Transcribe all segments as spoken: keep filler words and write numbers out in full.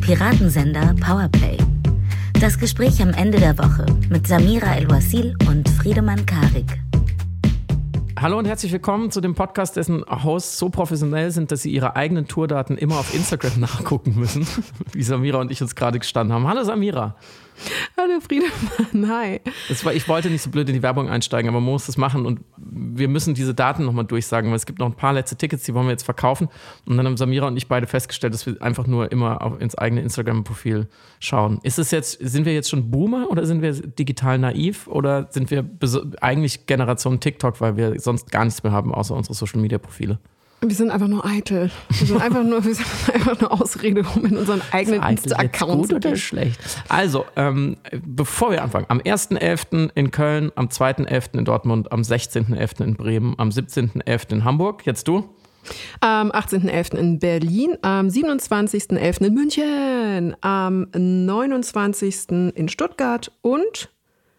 Piratensender Powerplay. Das Gespräch am Ende der Woche mit Samira El-Wasil und Friedemann Karik. Hallo und herzlich willkommen zu dem Podcast, dessen Hosts so professionell sind, dass sie ihre eigenen Tourdaten immer auf Instagram nachgucken müssen, wie Samira und ich uns gerade gestanden haben. Hallo Samira. Hallo Friedemann, hi. Das war, ich wollte nicht so blöd in die Werbung einsteigen, aber man muss das machen und wir müssen diese Daten nochmal durchsagen, weil es gibt noch ein paar letzte Tickets, die wollen wir jetzt verkaufen. Und dann haben Samira und ich beide festgestellt, dass wir einfach nur immer auf, ins eigene Instagram-Profil schauen. Ist es jetzt, sind wir jetzt schon Boomer oder sind wir digital naiv oder sind wir beso- eigentlich Generation TikTok, weil wir sonst gar nichts mehr haben, außer unsere Social-Media-Profile? Wir sind einfach nur eitel. Wir sind einfach nur, wir sind einfach eine Ausrede, um in unseren eigenen Insta-Account gut oder schlecht? Also, ähm, bevor wir anfangen, am ersten elften in Köln, am zweiten elften in Dortmund, am sechzehnten elften in Bremen, am siebzehnten elften in Hamburg. Jetzt du? Am achtzehnten elften in Berlin, am siebenundzwanzigsten elften in München, am neunundzwanzigsten in Stuttgart und...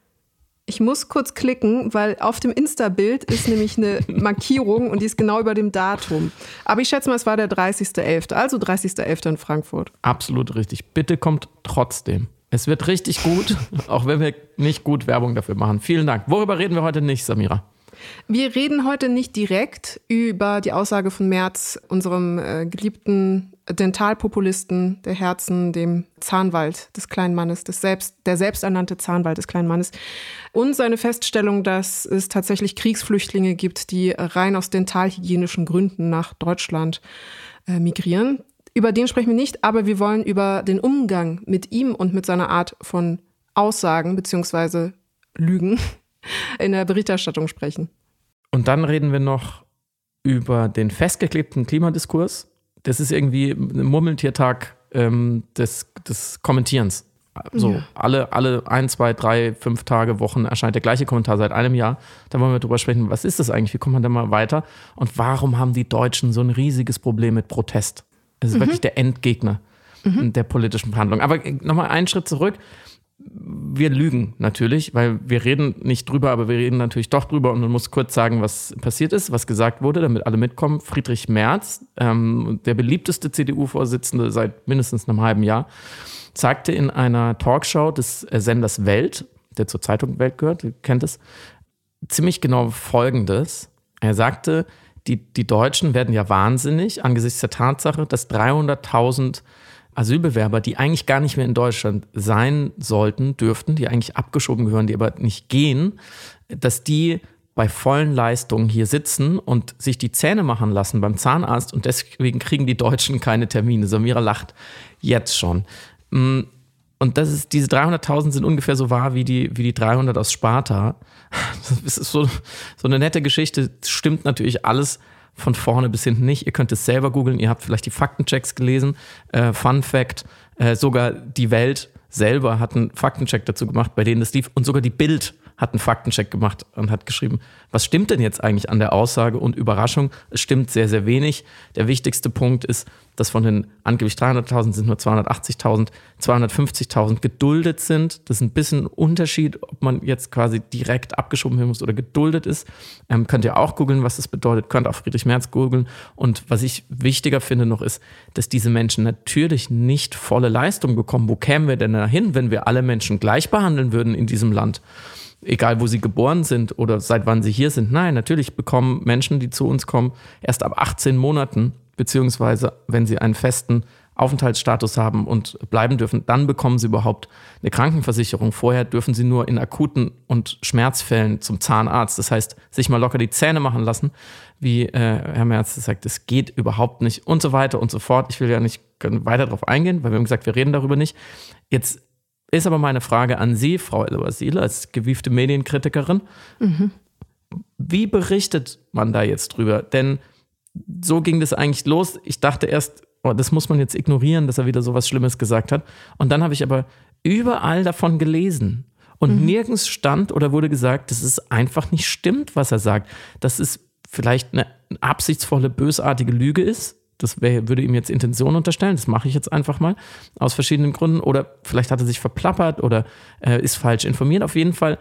Ich muss kurz klicken, weil auf dem Insta-Bild ist nämlich eine Markierung und die ist genau über dem Datum. Aber ich schätze mal, es war der dreißigsten elften Also dreißigsten elften in Frankfurt. Absolut richtig. Bitte kommt trotzdem. Es wird richtig gut, auch wenn wir nicht gut Werbung dafür machen. Vielen Dank. Worüber reden wir heute nicht, Samira? Wir reden heute nicht direkt über die Aussage von Merz, unserem äh, geliebten Dentalpopulisten der Herzen, dem Zahnwald des kleinen Mannes, des selbst, der selbsternannte Zahnwald des kleinen Mannes. Und seine Feststellung, dass es tatsächlich Kriegsflüchtlinge gibt, die rein aus dentalhygienischen Gründen nach Deutschland äh, migrieren. Über den sprechen wir nicht, aber wir wollen über den Umgang mit ihm und mit seiner Art von Aussagen bzw. Lügen in der Berichterstattung sprechen. Und dann reden wir noch über den festgeklebten Klimadiskurs. Das ist irgendwie ein Murmeltiertag ähm, des, des Kommentierens. So, ja. alle, alle ein, zwei, drei, fünf Tage, Wochen erscheint der gleiche Kommentar seit einem Jahr. Da wollen wir drüber sprechen, was ist das eigentlich, wie kommt man da mal weiter und warum haben die Deutschen so ein riesiges Problem mit Protest? Das ist mhm. wirklich der Endgegner mhm. der politischen Verhandlungen. Aber nochmal einen Schritt zurück. Wir lügen natürlich, weil wir reden nicht drüber, aber wir reden natürlich doch drüber und man muss kurz sagen, was passiert ist, was gesagt wurde, damit alle mitkommen. Friedrich Merz, ähm, der beliebteste C D U-Vorsitzende seit mindestens einem halben Jahr, sagte in einer Talkshow des Senders Welt, der zur Zeitung Welt gehört, ihr kennt es, ziemlich genau Folgendes. Er sagte, die, die Deutschen werden ja wahnsinnig angesichts der Tatsache, dass dreihunderttausend Asylbewerber, die eigentlich gar nicht mehr in Deutschland sein sollten, dürften, die eigentlich abgeschoben gehören, die aber nicht gehen, dass die bei vollen Leistungen hier sitzen und sich die Zähne machen lassen beim Zahnarzt und deswegen kriegen die Deutschen keine Termine. Samira lacht jetzt schon. Und das ist, diese dreihunderttausend sind ungefähr so wahr wie die, wie die dreihundert aus Sparta. Das ist so, so eine nette Geschichte, stimmt natürlich alles von vorne bis hinten nicht. Ihr könnt es selber googeln, ihr habt vielleicht die Faktenchecks gelesen. Äh, Fun Fact, äh, sogar die Welt selber hat einen Faktencheck dazu gemacht, bei denen das lief. Und sogar die Bild hat einen Faktencheck gemacht und hat geschrieben, was stimmt denn jetzt eigentlich an der Aussage? Und Überraschung, es stimmt sehr, sehr wenig. Der wichtigste Punkt ist, dass von den angeblich dreihunderttausend sind nur zweihundertachtzigtausend, zweihundertfünfzigtausend geduldet sind. Das ist ein bisschen ein Unterschied, ob man jetzt quasi direkt abgeschoben werden muss oder geduldet ist. Ähm, könnt ihr auch googeln, was das bedeutet. Könnt auch Friedrich Merz googeln. Und was ich wichtiger finde noch ist, dass diese Menschen natürlich nicht volle Leistung bekommen. Wo kämen wir denn dahin, wenn wir alle Menschen gleich behandeln würden in diesem Land? Egal, wo sie geboren sind oder seit wann sie hier sind. Nein, natürlich bekommen Menschen, die zu uns kommen, erst ab achtzehn Monaten, beziehungsweise wenn sie einen festen Aufenthaltsstatus haben und bleiben dürfen, dann bekommen sie überhaupt eine Krankenversicherung. Vorher dürfen sie nur in akuten und Schmerzfällen zum Zahnarzt. Das heißt, sich mal locker die Zähne machen lassen, wie äh, Herr Merz sagt, das geht überhaupt nicht und so weiter und so fort. Ich will ja nicht weiter darauf eingehen, weil wir haben gesagt, wir reden darüber nicht. Jetzt ist aber meine Frage an Sie, Frau El-Wasil, als gewiefte Medienkritikerin. Mhm. Wie berichtet man da jetzt drüber? Denn so ging das eigentlich los. Ich dachte erst, oh, das muss man jetzt ignorieren, dass er wieder so was Schlimmes gesagt hat. Und dann habe ich aber überall davon gelesen. Und mhm. nirgends stand oder wurde gesagt, dass es einfach nicht stimmt, was er sagt. Dass es vielleicht eine absichtsvolle, bösartige Lüge ist. Das wär, würde ihm jetzt Intention unterstellen, das mache ich jetzt einfach mal, aus verschiedenen Gründen. Oder vielleicht hat er sich verplappert oder äh, ist falsch informiert. Auf jeden Fall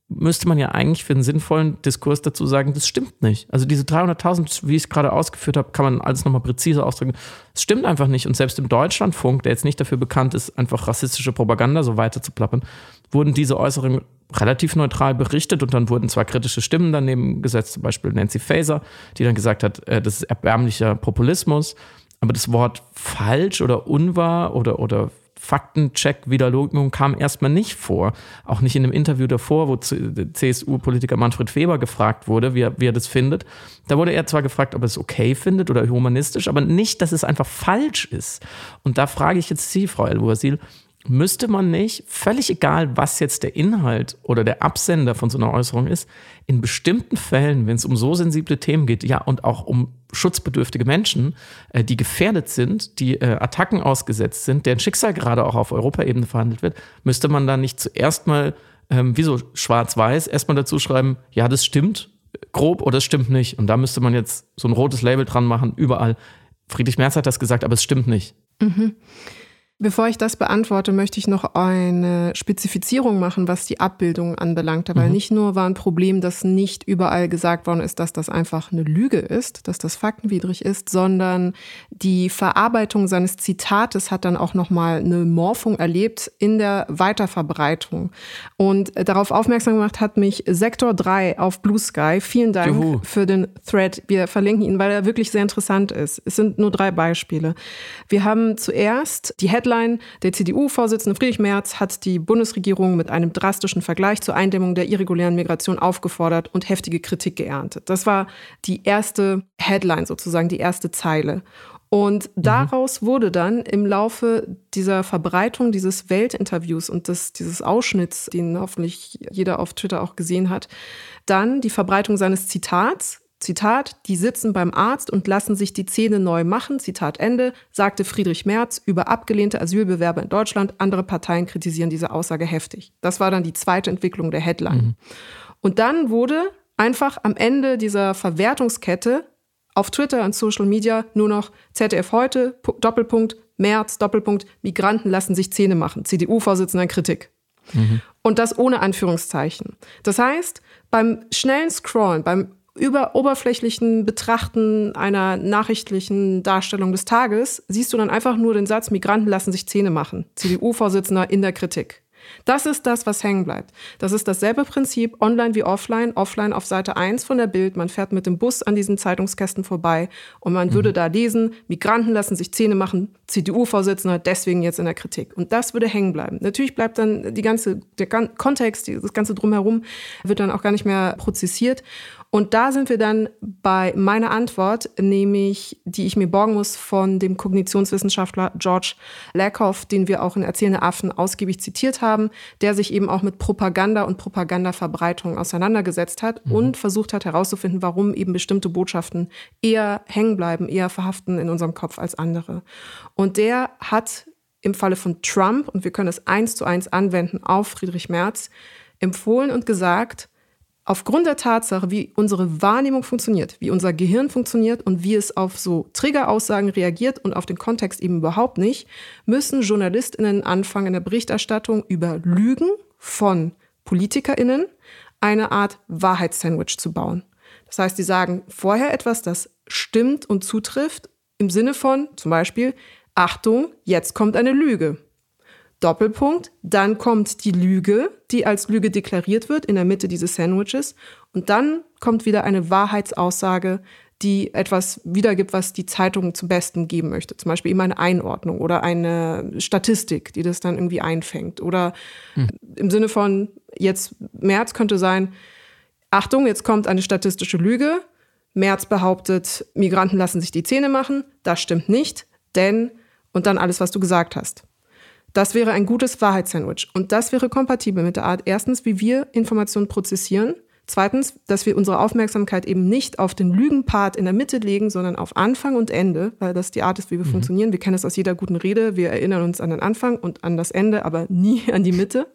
müsste man ja eigentlich für einen sinnvollen Diskurs dazu sagen, das stimmt nicht. Also diese dreihunderttausend, wie ich es gerade ausgeführt habe, kann man alles nochmal präziser ausdrücken. Es stimmt einfach nicht. Und selbst im Deutschlandfunk, der jetzt nicht dafür bekannt ist, einfach rassistische Propaganda so weiter zu plappern, wurden diese Äußerungen relativ neutral berichtet und dann wurden zwar kritische Stimmen daneben gesetzt, zum Beispiel Nancy Faeser, die dann gesagt hat, äh, das ist erbärmlicher Populismus, aber das Wort falsch oder unwahr oder, oder Faktencheck-Widerlegung kam erstmal nicht vor. Auch nicht in dem Interview davor, wo C S U-Politiker Manfred Weber gefragt wurde, wie er, wie er das findet. Da wurde er zwar gefragt, ob er es okay findet oder humanistisch, aber nicht, dass es einfach falsch ist. Und da frage ich jetzt Sie, Frau El-Ouasil, müsste man nicht, völlig egal, was jetzt der Inhalt oder der Absender von so einer Äußerung ist, in bestimmten Fällen, wenn es um so sensible Themen geht, ja, und auch um schutzbedürftige Menschen, äh, die gefährdet sind, die äh, Attacken ausgesetzt sind, deren Schicksal gerade auch auf Europaebene verhandelt wird, müsste man da nicht zuerst mal, ähm, wie so schwarz-weiß, erstmal dazu schreiben, ja, das stimmt grob oder das stimmt nicht. Und da müsste man jetzt so ein rotes Label dran machen, überall. Friedrich Merz hat das gesagt, aber es stimmt nicht. Mhm. Bevor ich das beantworte, möchte ich noch eine Spezifizierung machen, was die Abbildung anbelangt. Weil mhm. nicht nur war ein Problem, dass nicht überall gesagt worden ist, dass das einfach eine Lüge ist, dass das faktenwidrig ist, sondern die Verarbeitung seines Zitates hat dann auch nochmal eine Morphung erlebt in der Weiterverbreitung. Und darauf aufmerksam gemacht hat mich Sektor drei auf Blue Sky. Vielen Dank Juhu. Für den Thread. Wir verlinken ihn, weil er wirklich sehr interessant ist. Es sind nur drei Beispiele. Wir haben zuerst die Headline, der C D U-Vorsitzende Friedrich Merz hat die Bundesregierung mit einem drastischen Vergleich zur Eindämmung der irregulären Migration aufgefordert und heftige Kritik geerntet. Das war die erste Headline sozusagen, die erste Zeile. Und daraus mhm. wurde dann im Laufe dieser Verbreitung dieses Weltinterviews und des, dieses Ausschnitts, den hoffentlich jeder auf Twitter auch gesehen hat, dann die Verbreitung seines Zitats. Zitat, die sitzen beim Arzt und lassen sich die Zähne neu machen, Zitat Ende, sagte Friedrich Merz über abgelehnte Asylbewerber in Deutschland. Andere Parteien kritisieren diese Aussage heftig. Das war dann die zweite Entwicklung der Headline. Mhm. Und dann wurde einfach am Ende dieser Verwertungskette auf Twitter und Social Media nur noch Z D F heute, Doppelpunkt, Merz, Doppelpunkt, Migranten lassen sich Zähne machen, C D U-Vorsitzender in Kritik. Mhm. Und das ohne Anführungszeichen. Das heißt, beim schnellen Scrollen, beim über oberflächlichen Betrachten einer nachrichtlichen Darstellung des Tages siehst du dann einfach nur den Satz, Migranten lassen sich Zähne machen. C D U-Vorsitzender in der Kritik. Das ist das, was hängen bleibt. Das ist dasselbe Prinzip, online wie offline. Offline auf Seite eins von der Bild. Man fährt mit dem Bus an diesen Zeitungskästen vorbei und man mhm. würde da lesen, Migranten lassen sich Zähne machen, C D U-Vorsitzender, deswegen jetzt in der Kritik. Und das würde hängen bleiben. Natürlich bleibt dann die ganze, der Kontext, das ganze Drumherum wird dann auch gar nicht mehr prozessiert. Und da sind wir dann bei meiner Antwort, nämlich die ich mir borgen muss von dem Kognitionswissenschaftler George Lakoff, den wir auch in Erzählende Affen ausgiebig zitiert haben, der sich eben auch mit Propaganda und Propagandaverbreitung auseinandergesetzt hat mhm. und versucht hat herauszufinden, warum eben bestimmte Botschaften eher hängen bleiben, eher verhaften in unserem Kopf als andere. Und der hat im Falle von Trump, und wir können es eins zu eins anwenden auf Friedrich Merz, empfohlen und gesagt, aufgrund der Tatsache, wie unsere Wahrnehmung funktioniert, wie unser Gehirn funktioniert und wie es auf so Triggeraussagen reagiert und auf den Kontext eben überhaupt nicht, müssen JournalistInnen anfangen, in der Berichterstattung über Lügen von PolitikerInnen eine Art Wahrheitssandwich zu bauen. Das heißt, die sagen vorher etwas, das stimmt und zutrifft, im Sinne von zum Beispiel, Achtung, jetzt kommt eine Lüge. Doppelpunkt, dann kommt die Lüge, die als Lüge deklariert wird in der Mitte dieses Sandwiches und dann kommt wieder eine Wahrheitsaussage, die etwas wiedergibt, was die Zeitung zum Besten geben möchte. Zum Beispiel eben eine Einordnung oder eine Statistik, die das dann irgendwie einfängt. Oder hm. im Sinne von, jetzt Merz könnte sein, Achtung, jetzt kommt eine statistische Lüge. Merz behauptet, Migranten lassen sich die Zähne machen. Das stimmt nicht, denn, und dann alles, was du gesagt hast. Das wäre ein gutes Wahrheitssandwich. Und das wäre kompatibel mit der Art, erstens, wie wir Informationen prozessieren. Zweitens, dass wir unsere Aufmerksamkeit eben nicht auf den Lügenpart in der Mitte legen, sondern auf Anfang und Ende, weil das die Art ist, wie wir mhm. funktionieren. Wir kennen es aus jeder guten Rede. Wir erinnern uns an den Anfang und an das Ende, aber nie an die Mitte.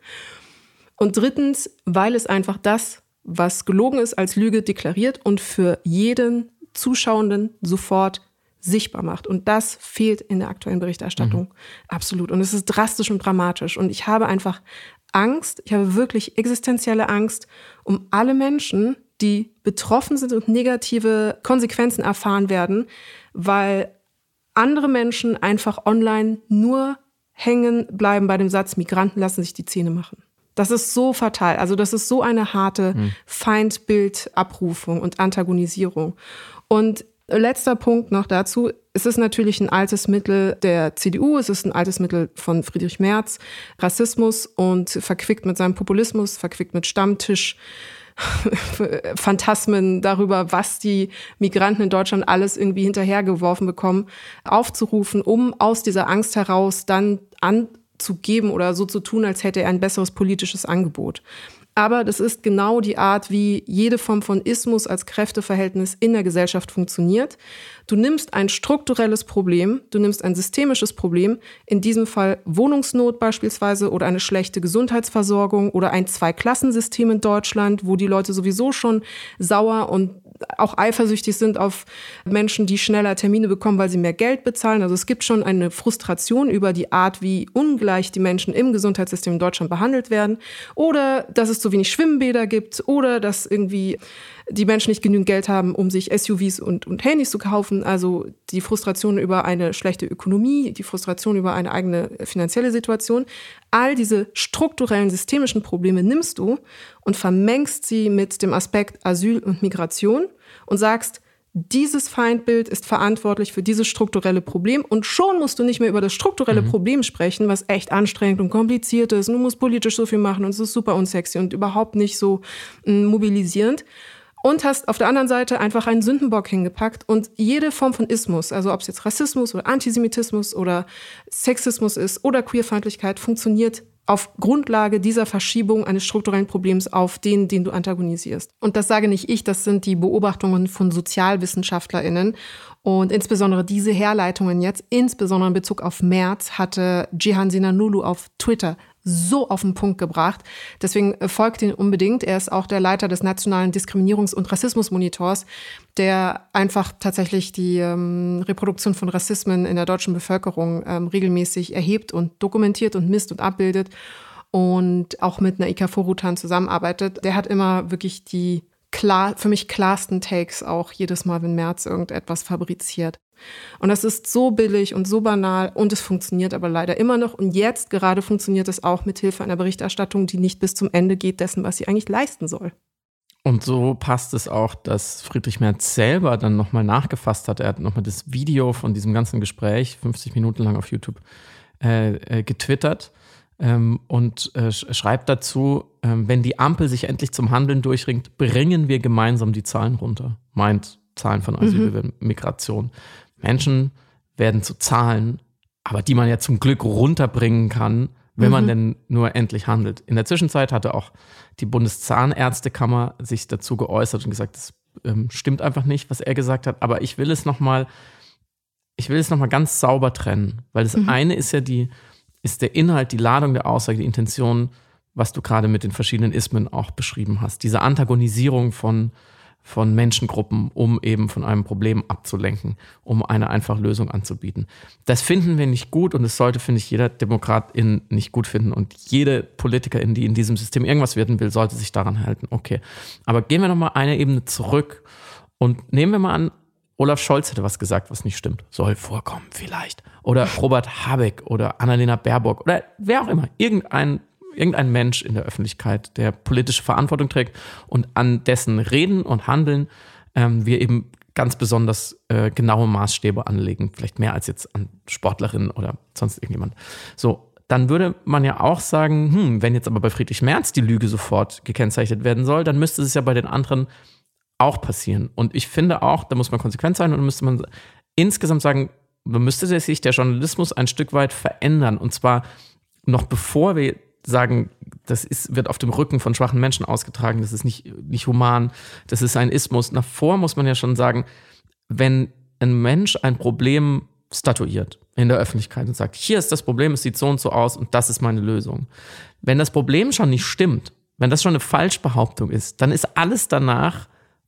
Und drittens, weil es einfach das, was gelogen ist, als Lüge deklariert und für jeden Zuschauenden sofort sichtbar macht. Und das fehlt in der aktuellen Berichterstattung. Mhm. Absolut. Und es ist drastisch und dramatisch. Und ich habe einfach Angst, ich habe wirklich existenzielle Angst um alle Menschen, die betroffen sind und negative Konsequenzen erfahren werden, weil andere Menschen einfach online nur hängen bleiben bei dem Satz, Migranten lassen sich die Zähne machen. Das ist so fatal. Also das ist so eine harte hm. Feindbildabrufung und Antagonisierung. Und letzter Punkt noch dazu. Es ist natürlich ein altes Mittel der C D U, es ist ein altes Mittel von Friedrich Merz, Rassismus und verquickt mit seinem Populismus, verquickt mit Stammtisch, Phantasmen darüber, was die Migranten in Deutschland alles irgendwie hinterhergeworfen bekommen, aufzurufen, um aus dieser Angst heraus dann anzugeben oder so zu tun, als hätte er ein besseres politisches Angebot. Aber das ist genau die Art, wie jede Form von Ismus als Kräfteverhältnis in der Gesellschaft funktioniert. Du nimmst ein strukturelles Problem, du nimmst ein systemisches Problem, in diesem Fall Wohnungsnot beispielsweise oder eine schlechte Gesundheitsversorgung oder ein Zweiklassensystem in Deutschland, wo die Leute sowieso schon sauer und auch eifersüchtig sind auf Menschen, die schneller Termine bekommen, weil sie mehr Geld bezahlen. Also es gibt schon eine Frustration über die Art, wie ungleich die Menschen im Gesundheitssystem in Deutschland behandelt werden. Oder dass es zu wenig Schwimmbäder gibt oder dass irgendwie die Menschen nicht genügend Geld haben, um sich S U Vs und, und Handys zu kaufen. Also die Frustration über eine schlechte Ökonomie, die Frustration über eine eigene finanzielle Situation. All diese strukturellen, systemischen Probleme nimmst du und vermengst sie mit dem Aspekt Asyl und Migration und sagst, dieses Feindbild ist verantwortlich für dieses strukturelle Problem und schon musst du nicht mehr über das strukturelle mhm. Problem sprechen, was echt anstrengend und kompliziert ist und du musst politisch so viel machen und es ist super unsexy und überhaupt nicht so m, mobilisierend. Und hast auf der anderen Seite einfach einen Sündenbock hingepackt und jede Form von Ismus, also ob es jetzt Rassismus oder Antisemitismus oder Sexismus ist oder Queerfeindlichkeit, funktioniert auf Grundlage dieser Verschiebung eines strukturellen Problems auf den, den du antagonisierst. Und das sage nicht ich, das sind die Beobachtungen von SozialwissenschaftlerInnen. Und insbesondere diese Herleitungen jetzt, insbesondere in Bezug auf Merz, hatte Cihan Sinanoglu auf Twitter so auf den Punkt gebracht. Deswegen folgt ihn unbedingt. Er ist auch der Leiter des Nationalen Diskriminierungs- und Rassismusmonitors, der einfach tatsächlich die ähm, Reproduktion von Rassismen in der deutschen Bevölkerung ähm, regelmäßig erhebt und dokumentiert und misst und abbildet und auch mit Naika Forutan zusammenarbeitet. Der hat immer wirklich die klar, für mich klarsten Takes auch jedes Mal, wenn Merz irgendetwas fabriziert. Und das ist so billig und so banal und es funktioniert aber leider immer noch. Und jetzt gerade funktioniert es auch mit Hilfe einer Berichterstattung, die nicht bis zum Ende geht dessen, was sie eigentlich leisten soll. Und so passt es auch, dass Friedrich Merz selber dann nochmal nachgefasst hat. Er hat nochmal das Video von diesem ganzen Gespräch, fünfzig Minuten lang auf YouTube, äh, äh, getwittert ähm, und äh, schreibt dazu, äh, wenn die Ampel sich endlich zum Handeln durchringt, bringen wir gemeinsam die Zahlen runter. Meint Zahlen von Asyl, mhm. Migration. Menschen werden zu Zahlen, aber die man ja zum Glück runterbringen kann, wenn mhm. man denn nur endlich handelt. In der Zwischenzeit hatte auch die Bundeszahnärztekammer sich dazu geäußert und gesagt, das ähm, stimmt einfach nicht, was er gesagt hat. Aber ich will es nochmal, ich will es noch mal ganz sauber trennen, weil das mhm. eine ist ja die, ist der Inhalt, die Ladung der Aussage, die Intention, was du gerade mit den verschiedenen Ismen auch beschrieben hast. Diese Antagonisierung von von Menschengruppen, um eben von einem Problem abzulenken, um eine einfache Lösung anzubieten. Das finden wir nicht gut und das sollte, finde ich, jeder Demokratin nicht gut finden und jede Politikerin, die in diesem System irgendwas werden will, sollte sich daran halten. Okay, aber gehen wir nochmal eine Ebene zurück und nehmen wir mal an, Olaf Scholz hätte was gesagt, was nicht stimmt. Soll vorkommen, vielleicht. Oder Robert Habeck oder Annalena Baerbock oder wer auch immer, irgendein Irgendein Mensch in der Öffentlichkeit, der politische Verantwortung trägt und an dessen Reden und Handeln ähm, wir eben ganz besonders äh, genaue Maßstäbe anlegen, vielleicht mehr als jetzt an Sportlerinnen oder sonst irgendjemand. So, dann würde man ja auch sagen, hm, wenn jetzt aber bei Friedrich Merz die Lüge sofort gekennzeichnet werden soll, dann müsste es ja bei den anderen auch passieren. Und ich finde auch, da muss man konsequent sein und dann müsste man insgesamt sagen, müsste sich der Journalismus ein Stück weit verändern. Und zwar noch bevor wir sagen, das ist, wird auf dem Rücken von schwachen Menschen ausgetragen, das ist nicht, nicht human, das ist ein Ismus. Davor muss man ja schon sagen, wenn ein Mensch ein Problem statuiert in der Öffentlichkeit und sagt, hier ist das Problem, es sieht so und so aus und das ist meine Lösung. Wenn das Problem schon nicht stimmt, wenn das schon eine Falschbehauptung ist, dann ist alles danach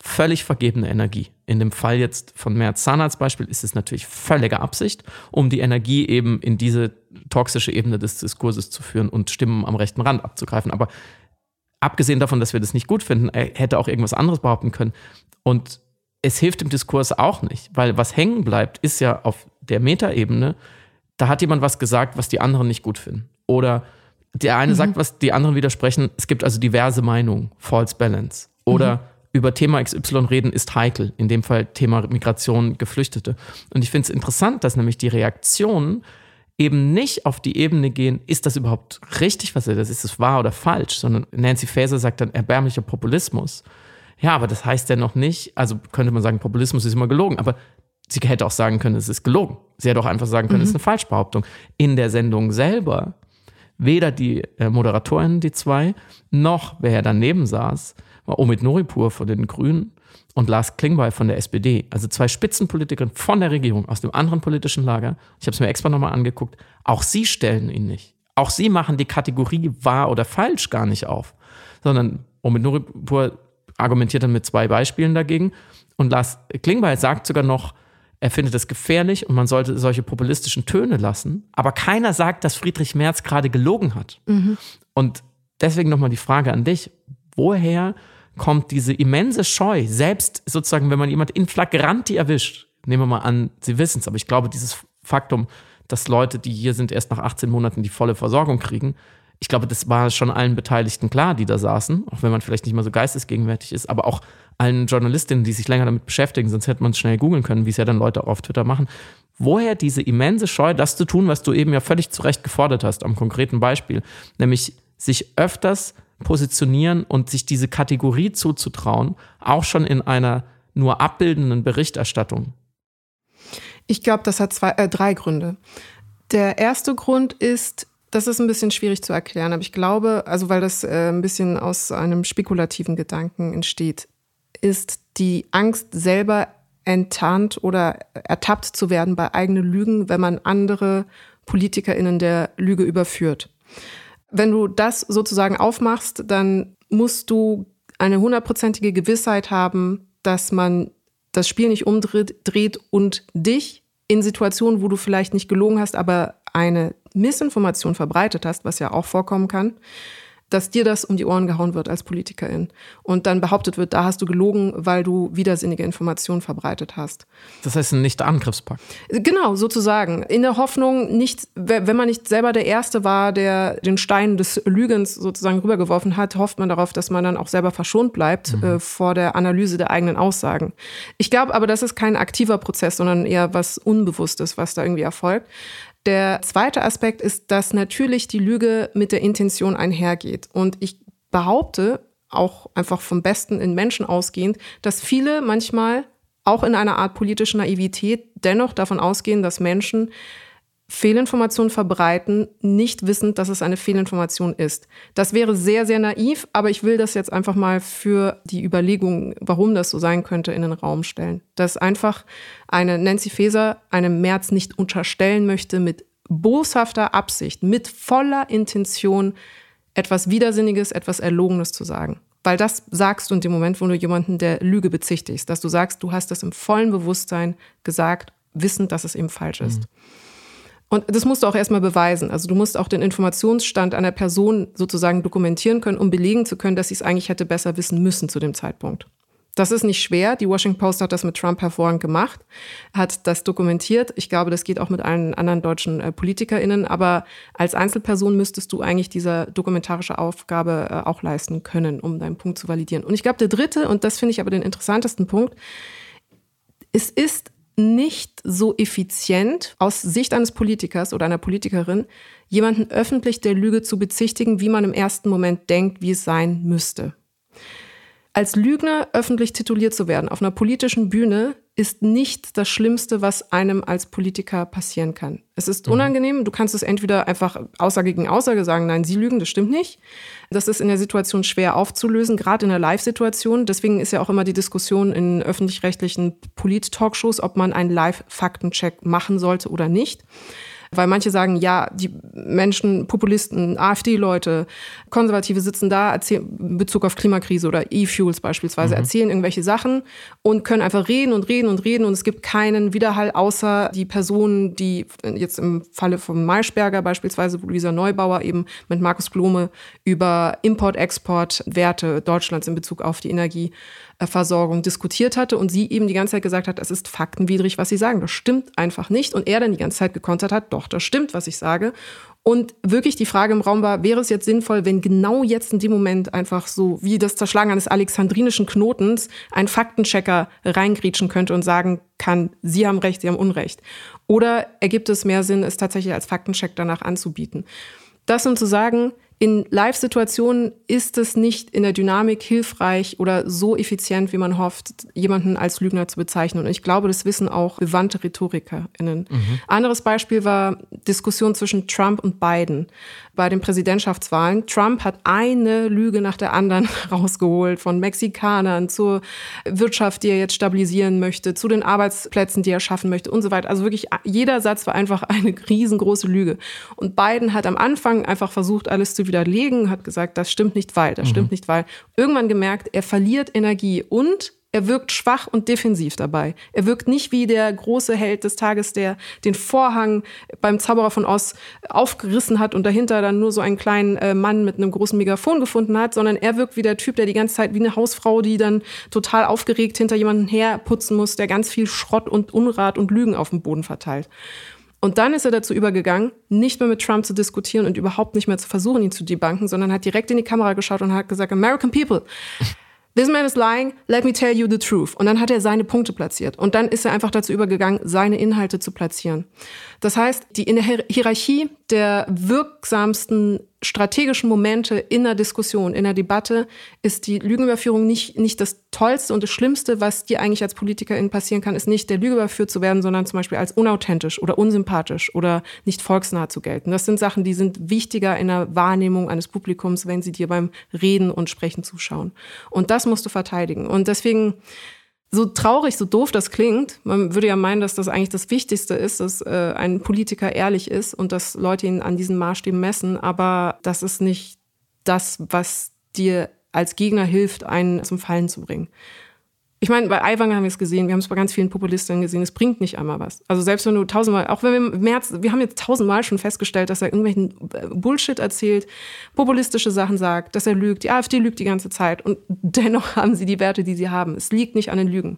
völlig vergebene Energie. In dem Fall jetzt von Merz Zahnarztbeispiel ist es natürlich völlige Absicht, um die Energie eben in diese toxische Ebene des Diskurses zu führen und Stimmen am rechten Rand abzugreifen. Aber abgesehen davon, dass wir das nicht gut finden, er hätte auch irgendwas anderes behaupten können. Und es hilft dem Diskurs auch nicht, weil was hängen bleibt, ist ja auf der Metaebene, da hat jemand was gesagt, was die anderen nicht gut finden. Oder der eine mhm. sagt, was die anderen widersprechen. Es gibt also diverse Meinungen, False Balance. Oder mhm. über Thema X Y reden ist heikel, in dem Fall Thema Migration, Geflüchtete. Und ich finde es interessant, dass nämlich die Reaktionen eben nicht auf die Ebene gehen, ist das überhaupt richtig, was er das ist, ist es wahr oder falsch, sondern Nancy Faeser sagt dann erbärmlicher Populismus. Ja, aber das heißt ja noch nicht, also könnte man sagen, Populismus ist immer gelogen, aber sie hätte auch sagen können, es ist gelogen. Sie hätte auch einfach sagen können, es mhm. ist eine Falschbehauptung. In der Sendung selber, weder die äh, Moderatorin, die zwei, noch wer daneben saß, war Omid Nuripur von den Grünen und Lars Klingbeil von der S P D. Also zwei Spitzenpolitiker von der Regierung aus dem anderen politischen Lager. Ich habe es mir extra nochmal angeguckt. Auch sie stellen ihn nicht. Auch sie machen die Kategorie wahr oder falsch gar nicht auf. Sondern Omid Nuripur argumentiert dann mit zwei Beispielen dagegen. Und Lars Klingbeil sagt sogar noch, er findet es gefährlich und man sollte solche populistischen Töne lassen. Aber keiner sagt, dass Friedrich Merz gerade gelogen hat. Mhm. Und deswegen nochmal die Frage an dich. Woher kommt diese immense Scheu, selbst sozusagen, wenn man jemand in flagranti erwischt, nehmen wir mal an, sie wissen es, aber ich glaube, dieses Faktum, dass Leute, die hier sind, erst nach achtzehn Monaten die volle Versorgung kriegen, ich glaube, das war schon allen Beteiligten klar, die da saßen, auch wenn man vielleicht nicht mehr so geistesgegenwärtig ist, aber auch allen Journalistinnen, die sich länger damit beschäftigen, sonst hätte man es schnell googeln können, wie es ja dann Leute auch auf Twitter machen. Woher diese immense Scheu, das zu tun, was du eben ja völlig zu Recht gefordert hast, am konkreten Beispiel, nämlich sich öfters positionieren und sich diese Kategorie zuzutrauen, auch schon in einer nur abbildenden Berichterstattung? Ich glaube, das hat zwei, äh, drei Gründe. Der erste Grund ist, das ist ein bisschen schwierig zu erklären, aber ich glaube, also weil das äh, ein bisschen aus einem spekulativen Gedanken entsteht, ist die Angst, selber enttarnt oder ertappt zu werden bei eigenen Lügen, wenn man andere PolitikerInnen der Lüge überführt. Wenn du das sozusagen aufmachst, dann musst du eine hundertprozentige Gewissheit haben, dass man das Spiel nicht umdreht dreht und dich in Situationen, wo du vielleicht nicht gelogen hast, aber eine Missinformation verbreitet hast, was ja auch vorkommen kann, dass dir das um die Ohren gehauen wird als Politikerin und dann behauptet wird, da hast du gelogen, weil du widersinnige Informationen verbreitet hast. Das heißt ein nicht Angriffspakt. Genau, sozusagen. In der Hoffnung, nicht, wenn man nicht selber der Erste war, der den Stein des Lügens sozusagen rübergeworfen hat, hofft man darauf, dass man dann auch selber verschont bleibt mhm. äh, vor der Analyse der eigenen Aussagen. Ich glaube aber, das ist kein aktiver Prozess, sondern eher was Unbewusstes, was da irgendwie erfolgt. Der zweite Aspekt ist, dass natürlich die Lüge mit der Intention einhergeht. Und ich behaupte, auch einfach vom Besten in Menschen ausgehend, dass viele manchmal auch in einer Art politischer Naivität dennoch davon ausgehen, dass Menschen Fehlinformationen verbreiten, nicht wissend, dass es eine Fehlinformation ist. Das wäre sehr, sehr naiv, aber ich will das jetzt einfach mal für die Überlegung, warum das so sein könnte, in den Raum stellen. Dass einfach eine Nancy Faeser einem Merz nicht unterstellen möchte, mit boshafter Absicht, mit voller Intention etwas Widersinniges, etwas Erlogenes zu sagen. Weil das sagst du in dem Moment, wo du jemanden der Lüge bezichtigst, dass du sagst, du hast das im vollen Bewusstsein gesagt, wissend, dass es eben falsch ist. Mhm. Und das musst du auch erstmal beweisen. Also du musst auch den Informationsstand einer Person sozusagen dokumentieren können, um belegen zu können, dass sie es eigentlich hätte besser wissen müssen zu dem Zeitpunkt. Das ist nicht schwer. Die Washington Post hat das mit Trump hervorragend gemacht, hat das dokumentiert. Ich glaube, das geht auch mit allen anderen deutschen äh, PolitikerInnen. Aber als Einzelperson müsstest du eigentlich diese dokumentarische Aufgabe äh, auch leisten können, um deinen Punkt zu validieren. Und ich glaube, der dritte, und das finde ich aber den interessantesten Punkt, es ist nicht so effizient aus Sicht eines Politikers oder einer Politikerin, jemanden öffentlich der Lüge zu bezichtigen, wie man im ersten Moment denkt, wie es sein müsste. Als Lügner öffentlich tituliert zu werden auf einer politischen Bühne ist nicht das Schlimmste, was einem als Politiker passieren kann. Es ist unangenehm, du kannst es entweder einfach Aussage gegen Aussage sagen, nein, sie lügen, das stimmt nicht. Das ist in der Situation schwer aufzulösen, gerade in der Live-Situation. Deswegen ist ja auch immer die Diskussion in öffentlich-rechtlichen Polit-Talkshows, ob man einen Live-Faktencheck machen sollte oder nicht. Weil manche sagen, ja, die Menschen, Populisten, AfD-Leute, Konservative sitzen da, erzählen in Bezug auf Klimakrise oder E-Fuels beispielsweise, mhm. erzählen irgendwelche Sachen und können einfach reden und reden und reden und es gibt keinen Widerhall, außer die Personen, die jetzt im Falle von Maischberger beispielsweise, wo Luisa Neubauer eben mit Markus Glome über Import-Export-Werte Deutschlands in Bezug auf die Energieversorgung diskutiert hatte und sie eben die ganze Zeit gesagt hat, es ist faktenwidrig, was sie sagen. Das stimmt einfach nicht. Und er dann die ganze Zeit gekontert hat, doch, das stimmt, was ich sage. Und wirklich die Frage im Raum war, wäre es jetzt sinnvoll, wenn genau jetzt in dem Moment einfach so wie das Zerschlagen eines alexandrinischen Knotens ein Faktenchecker reingrätschen könnte und sagen kann, Sie haben Recht, Sie haben Unrecht. Oder ergibt es mehr Sinn, es tatsächlich als Faktencheck danach anzubieten? Das um zu sagen, in Live-Situationen ist es nicht in der Dynamik hilfreich oder so effizient, wie man hofft, jemanden als Lügner zu bezeichnen. Und ich glaube, das wissen auch gewandte RhetorikerInnen. Mhm. Anderes Beispiel war Diskussion zwischen Trump und Biden bei den Präsidentschaftswahlen. Trump hat eine Lüge nach der anderen rausgeholt, von Mexikanern zur Wirtschaft, die er jetzt stabilisieren möchte, zu den Arbeitsplätzen, die er schaffen möchte und so weiter. Also wirklich jeder Satz war einfach eine riesengroße Lüge. Und Biden hat am Anfang einfach versucht, alles zu widerlegen, hat gesagt, das stimmt nicht, weil, das mhm. stimmt nicht, weil. Irgendwann gemerkt, er verliert Energie und er wirkt schwach und defensiv dabei. Er wirkt nicht wie der große Held des Tages, der den Vorhang beim Zauberer von Oz aufgerissen hat und dahinter dann nur so einen kleinen äh, Mann mit einem großen Megafon gefunden hat, sondern er wirkt wie der Typ, der die ganze Zeit wie eine Hausfrau, die dann total aufgeregt hinter jemanden herputzen muss, der ganz viel Schrott und Unrat und Lügen auf dem Boden verteilt. Und dann ist er dazu übergegangen, nicht mehr mit Trump zu diskutieren und überhaupt nicht mehr zu versuchen, ihn zu debunken, sondern hat direkt in die Kamera geschaut und hat gesagt, American people, this man is lying, let me tell you the truth. Und dann hat er seine Punkte platziert. Und dann ist er einfach dazu übergegangen, seine Inhalte zu platzieren. Das heißt, die in der Hierarchie der wirksamsten strategischen Momente in der Diskussion, in der Debatte, ist die Lügenüberführung nicht, nicht das Tollste und das Schlimmste, was dir eigentlich als Politikerin passieren kann, ist nicht der Lüge überführt zu werden, sondern zum Beispiel als unauthentisch oder unsympathisch oder nicht volksnah zu gelten. Das sind Sachen, die sind wichtiger in der Wahrnehmung eines Publikums, wenn sie dir beim Reden und Sprechen zuschauen. Und das musst du verteidigen. Und deswegen, so traurig, so doof das klingt, man würde ja meinen, dass das eigentlich das Wichtigste ist, dass äh, ein Politiker ehrlich ist und dass Leute ihn an diesen Maßstäben messen, aber das ist nicht das, was dir als Gegner hilft, einen zum Fallen zu bringen. Ich meine, bei Aiwanger haben wir es gesehen, wir haben es bei ganz vielen Populistinnen gesehen, es bringt nicht einmal was. Also selbst wenn du tausendmal, auch wenn wir im März, wir haben jetzt tausendmal schon festgestellt, dass er irgendwelchen Bullshit erzählt, populistische Sachen sagt, dass er lügt, die AfD lügt die ganze Zeit und dennoch haben sie die Werte, die sie haben. Es liegt nicht an den Lügen.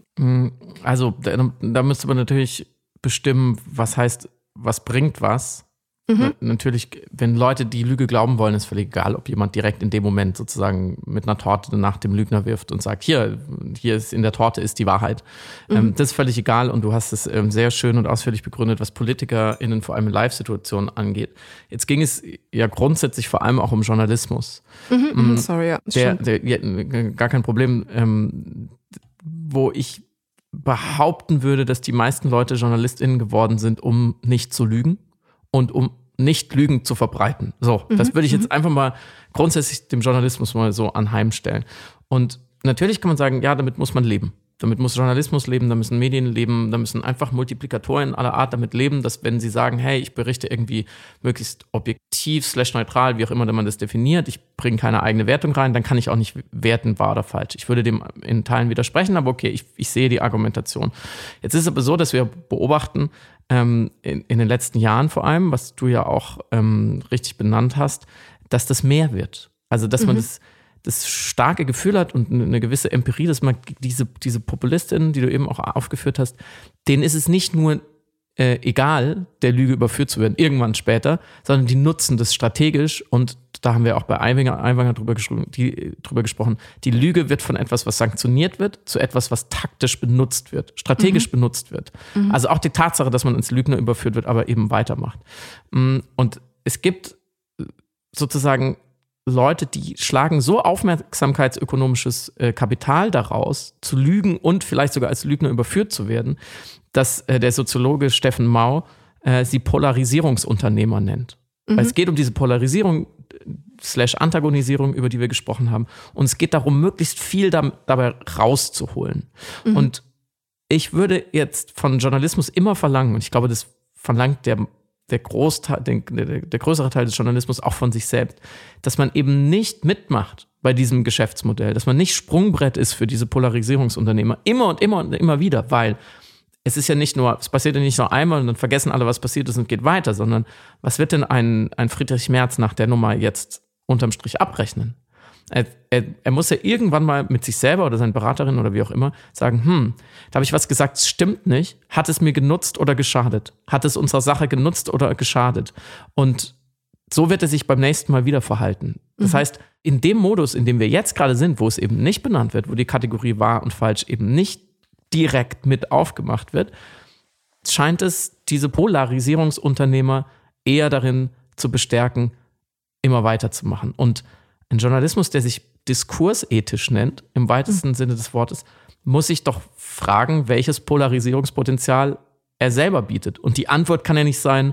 Also da, da müsste man natürlich bestimmen, was heißt, was bringt was. Mhm. Natürlich, wenn Leute die Lüge glauben wollen, ist völlig egal, ob jemand direkt in dem Moment sozusagen mit einer Torte nach dem Lügner wirft und sagt, hier, hier ist in der Torte ist die Wahrheit. Mhm. Ähm, das ist völlig egal und du hast es ähm, sehr schön und ausführlich begründet, was PolitikerInnen vor allem in Live-Situationen angeht. Jetzt ging es ja grundsätzlich vor allem auch um Journalismus. Mhm, ähm, sorry, ja. Der, der, ja, gar kein Problem, ähm, wo ich behaupten würde, dass die meisten Leute JournalistInnen geworden sind, um nicht zu lügen. Und um nicht Lügen zu verbreiten. So, mhm. das würde ich jetzt einfach mal grundsätzlich dem Journalismus mal so anheimstellen. Und natürlich kann man sagen, ja, damit muss man leben. Damit muss Journalismus leben, da müssen Medien leben, da müssen einfach Multiplikatoren aller Art damit leben, dass wenn sie sagen, hey, ich berichte irgendwie möglichst objektiv slash neutral, wie auch immer man das definiert, ich bringe keine eigene Wertung rein, dann kann ich auch nicht werten, wahr oder falsch. Ich würde dem in Teilen widersprechen, aber okay, ich, ich sehe die Argumentation. Jetzt ist es aber so, dass wir beobachten, ähm, in, in den letzten Jahren vor allem, was du ja auch ähm, richtig benannt hast, dass das mehr wird. Also, dass man mhm. das das starke Gefühl hat und eine gewisse Empirie, dass man diese, diese Populistinnen, die du eben auch aufgeführt hast, denen ist es nicht nur äh, egal, der Lüge überführt zu werden, irgendwann später, sondern die nutzen das strategisch und da haben wir auch bei Aiwanger, Aiwanger drüber, die, drüber gesprochen, die Lüge wird von etwas, was sanktioniert wird, zu etwas, was taktisch benutzt wird, strategisch mhm. benutzt wird. Mhm. Also auch die Tatsache, dass man ins Lügner überführt wird, aber eben weitermacht. Und es gibt sozusagen Leute, die schlagen so aufmerksamkeitsökonomisches äh, Kapital daraus, zu lügen und vielleicht sogar als Lügner überführt zu werden, dass äh, der Soziologe Steffen Mau äh, sie Polarisierungsunternehmer nennt. Mhm. Weil es geht um diese Polarisierung slash Antagonisierung, über die wir gesprochen haben. Und es geht darum, möglichst viel da, dabei rauszuholen. Mhm. Und ich würde jetzt von Journalismus immer verlangen, und ich glaube, das verlangt der der Großteil, der, der, der größere Teil des Journalismus auch von sich selbst, dass man eben nicht mitmacht bei diesem Geschäftsmodell, dass man nicht Sprungbrett ist für diese Polarisierungsunternehmer, immer und immer und immer wieder, weil es ist ja nicht nur, es passiert ja nicht nur einmal und dann vergessen alle, was passiert ist und geht weiter, sondern was wird denn ein, ein Friedrich Merz nach der Nummer jetzt unterm Strich abrechnen? Er, er, er muss ja irgendwann mal mit sich selber oder seinen Beraterin oder wie auch immer sagen, hm, da habe ich was gesagt, es stimmt nicht. Hat es mir genutzt oder geschadet? Hat es unserer Sache genutzt oder geschadet? Und so wird er sich beim nächsten Mal wieder verhalten. Das mhm. heißt, in dem Modus, in dem wir jetzt gerade sind, wo es eben nicht benannt wird, wo die Kategorie wahr und falsch eben nicht direkt mit aufgemacht wird, scheint es diese Polarisierungsunternehmer eher darin zu bestärken, immer weiterzumachen. Und ein Journalismus, der sich diskursethisch nennt, im weitesten mhm. Sinne des Wortes, muss sich doch fragen, welches Polarisierungspotenzial er selber bietet. Und die Antwort kann ja nicht sein,